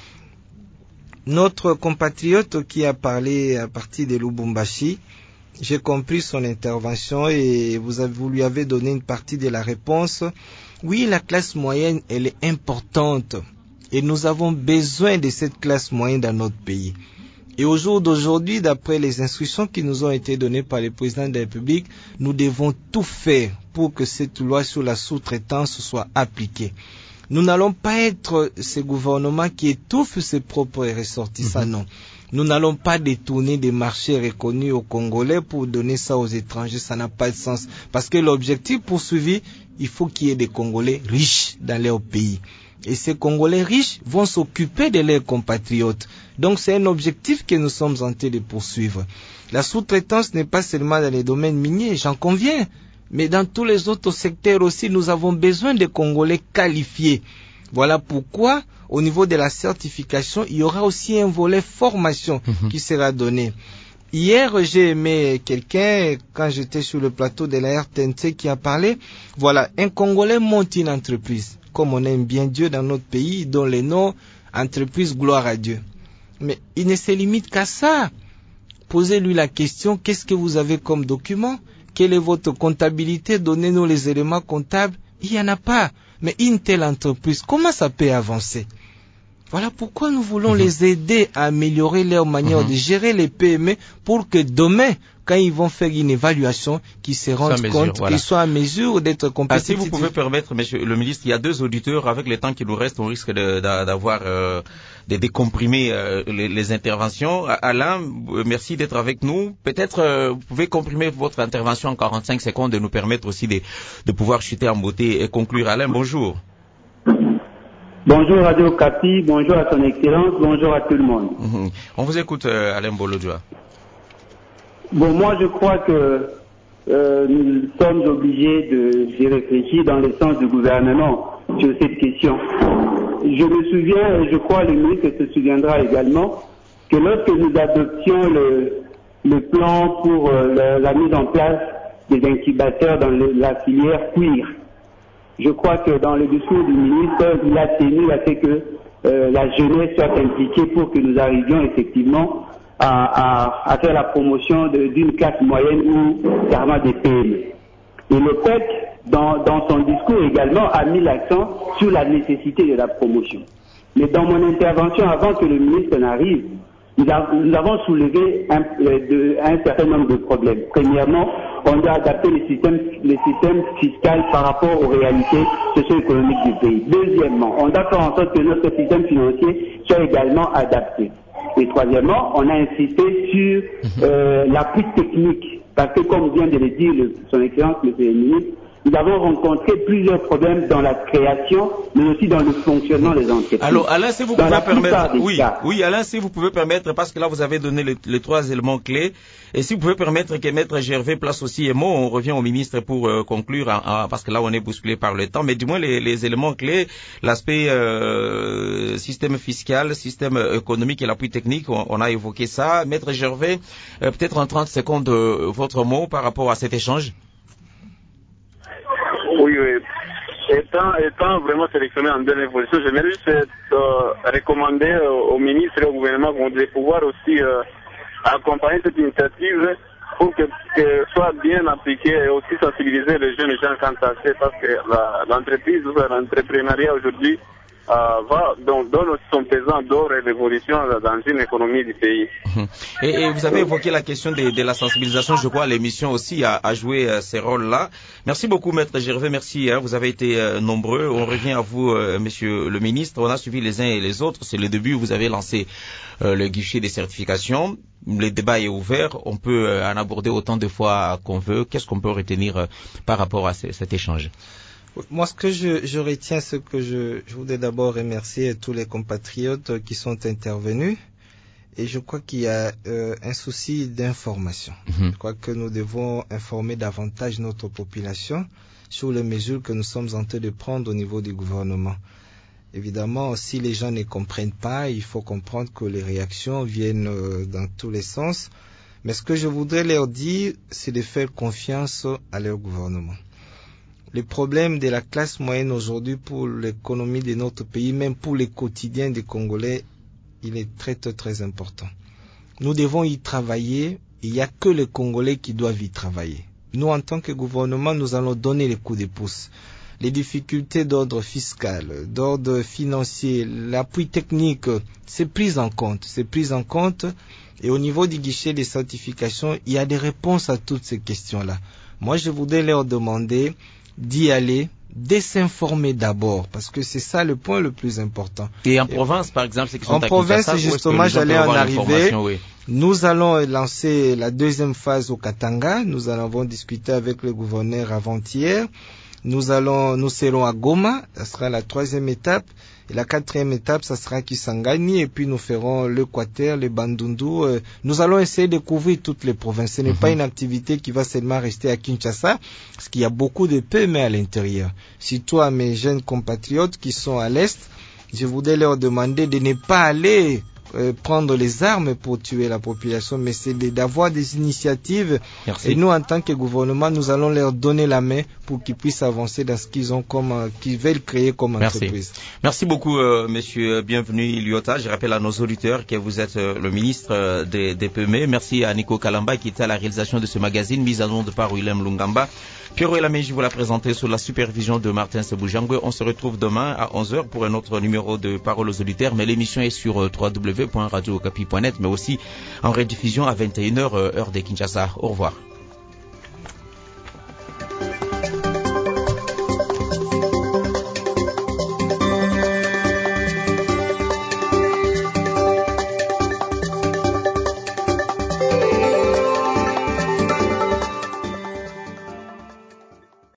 Speaker 6: Notre compatriote qui a parlé à partir de Lubumbashi, j'ai compris son intervention et vous, avez, vous lui avez donné une partie de la réponse. Oui, la classe moyenne, elle est importante et nous avons besoin de cette classe moyenne dans notre pays. Et au jour d'aujourd'hui, d'après les instructions qui nous ont été données par le président de la République, nous devons tout faire pour que cette loi sur la sous-traitance soit appliquée. Nous n'allons pas être ce gouvernement qui étouffe ses propres ressortissants, non. Nous n'allons pas détourner des marchés reconnus aux Congolais pour donner ça aux étrangers, ça n'a pas de sens. Parce que l'objectif poursuivi, il faut qu'il y ait des Congolais riches dans leur pays. Et ces Congolais riches vont s'occuper de leurs compatriotes. Donc c'est un objectif que nous sommes en train de poursuivre. La sous-traitance n'est pas seulement dans les domaines miniers, j'en conviens. Mais dans tous les autres secteurs aussi, nous avons besoin de Congolais qualifiés. Voilà pourquoi, au niveau de la certification, il y aura aussi un volet formation mmh. qui sera donné. Hier, j'ai aimé quelqu'un, quand j'étais sur le plateau de la R T N C, qui a parlé, voilà, un Congolais monte une entreprise, comme on aime bien Dieu dans notre pays, dont les noms, entreprise gloire à Dieu. Mais il ne se limite qu'à ça. Posez-lui la question, qu'est-ce que vous avez comme document? Quelle est votre comptabilité? Donnez-nous les éléments comptables. Il n'y en a pas. Mais une telle entreprise, comment ça peut avancer? Voilà pourquoi nous voulons mmh. les aider à améliorer leur manière mmh. de gérer les P M E pour que demain, quand ils vont faire une évaluation, qu'ils se rendent mesure, compte voilà. qu'ils soient à mesure d'être compétitifs.
Speaker 3: Ah, si vous pouvez permettre, monsieur le ministre, il y a deux auditeurs. Avec le temps qui nous reste, on risque de, de, d'avoir euh, de décomprimer euh, les, les interventions. Alain, merci d'être avec nous. Peut-être euh, vous pouvez comprimer votre intervention en quarante-cinq secondes et nous permettre aussi de, de pouvoir chuter en beauté et conclure. Alain, bonjour.
Speaker 14: Bonjour Radio Kapi, bonjour à son Excellence, bonjour à tout le monde.
Speaker 3: Mmh. On vous écoute, euh, Alain Bolodjoa.
Speaker 14: Bon, moi je crois que euh, nous sommes obligés de, de réfléchir dans le sens du gouvernement sur cette question. Je me souviens, et je crois le ministre se souviendra également, que lorsque nous adoptions le, le plan pour euh, la, la mise en place des incubateurs dans le, la filière cuir, je crois que dans le discours du ministre, il a tenu à ce que euh, la jeunesse soit impliquée pour que nous arrivions effectivement à, à, à faire la promotion de, d'une classe moyenne ou carrément des P M E. Et le P E C, dans, dans son discours également, a mis l'accent sur la nécessité de la promotion. Mais dans mon intervention, avant que le ministre n'arrive, nous, a, nous avons soulevé un, de, un certain nombre de problèmes. Premièrement, on doit adapter le système, le système fiscal par rapport aux réalités socio-économiques du pays. Deuxièmement, on doit faire en sorte que notre système financier soit également adapté. Et troisièmement, on a insisté sur euh, l'appui technique, parce que comme vient de le dire le, son Excellence, monsieur le ministre, nous avons rencontré plusieurs problèmes dans la création, mais aussi dans le fonctionnement des entreprises.
Speaker 3: Alors, Alain, si vous pouvez permettre, oui, cas. oui, Alain, si vous pouvez permettre, parce que là, vous avez donné les, les trois éléments clés, et si vous pouvez permettre que Maître Gervais place aussi un mot, on revient au ministre pour euh, conclure, en, en, parce que là, on est bousculé par le temps, mais du moins les, les éléments clés, l'aspect euh, système fiscal, système économique et l'appui technique, on, on a évoqué ça. Maître Gervais, euh, peut-être en trente secondes, euh, votre mot par rapport à cet échange.
Speaker 15: Oui, oui. Étant, étant vraiment sélectionné en dernière position, j'aimerais juste euh, recommander euh, au ministre et au gouvernement de pouvoir aussi euh, accompagner cette initiative pour que, que soit bien appliquée et aussi sensibiliser les jeunes gens quant à ça, parce que la, l'entreprise, l'entrepreneuriat aujourd'hui euh, va, donc, donne aussi son pesant d'or et l'évolution dans une économie du pays.
Speaker 3: Et, et vous avez évoqué la question de, de la sensibilisation, je crois l'émission aussi a, a joué euh, ces rôles-là. Merci beaucoup Maître Gervais, merci, hein, vous avez été euh, nombreux. On revient à vous euh, Monsieur le Ministre, on a suivi les uns et les autres, c'est le début, vous avez lancé euh, le guichet des certifications, le débat est ouvert, on peut euh, en aborder autant de fois qu'on veut. Qu'est-ce qu'on peut retenir euh, par rapport à c- cet échange?
Speaker 6: Moi, ce que je, je retiens, c'est que je, je voudrais d'abord remercier tous les compatriotes qui sont intervenus. Et je crois qu'il y a euh, un souci d'information. Mm-hmm. Je crois que nous devons informer davantage notre population sur les mesures que nous sommes en train de prendre au niveau du gouvernement. Évidemment, si les gens ne comprennent pas, il faut comprendre que les réactions viennent euh, dans tous les sens. Mais ce que je voudrais leur dire, c'est de faire confiance à leur gouvernement. Le problème de la classe moyenne aujourd'hui pour l'économie de notre pays, même pour le quotidien des Congolais, il est très très très important. Nous devons y travailler, il n'y a que les Congolais qui doivent y travailler. Nous, en tant que gouvernement, nous allons donner les coups de pouce. les difficultés d'ordre fiscal, d'ordre financier, l'appui technique, c'est pris en compte, c'est pris en compte. Et au niveau du guichet des certifications, il y a des réponses à toutes ces questions-là. Moi, je voudrais leur demander d'y aller, de s'informer d'abord, parce que c'est ça le point le plus important.
Speaker 3: Et en et province, par exemple, c'est qui sont
Speaker 6: en province,
Speaker 3: Kinshasa,
Speaker 6: justement, j'allais en arriver.
Speaker 3: Oui.
Speaker 6: Nous allons lancer la deuxième phase au Katanga. Nous en avons discuté avec le gouverneur avant-hier. Nous allons, nous serons à Goma. Ça sera la troisième étape. Et la quatrième étape, ça sera Kisangani. Et puis nous ferons le Quater, le Bandundu. Nous allons essayer de couvrir toutes les provinces. Ce n'est mm-hmm. pas une activité qui va seulement rester à Kinshasa, parce qu'il y a beaucoup de P M E à l'intérieur. Surtout à mes jeunes compatriotes qui sont à l'Est, je voudrais leur demander de ne pas aller Euh, prendre les armes pour tuer la population, mais c'est d'avoir des initiatives. Merci. Et nous, en tant que gouvernement, nous allons leur donner la main pour qu'ils puissent avancer dans ce qu'ils ont comme, euh, qu'ils veulent créer comme
Speaker 3: Merci.
Speaker 6: entreprise.
Speaker 3: Merci beaucoup, euh, monsieur. Bienvenue, Iliota. Je rappelle à nos auditeurs que vous êtes euh, le ministre euh, des, des P M E. Merci à Nico Kalamba qui était à la réalisation de ce magazine, mise en onde par Willem Lungamba. Pierrot Elamé, vous l'a présenté sous la supervision de Martin Seboujangue. On se retrouve demain à onze heures pour un autre numéro de Parole aux auditeurs, mais l'émission est sur w w w point radio okapi point net, mais aussi en rediffusion à vingt et une heures, heure de Kinshasa. Au revoir.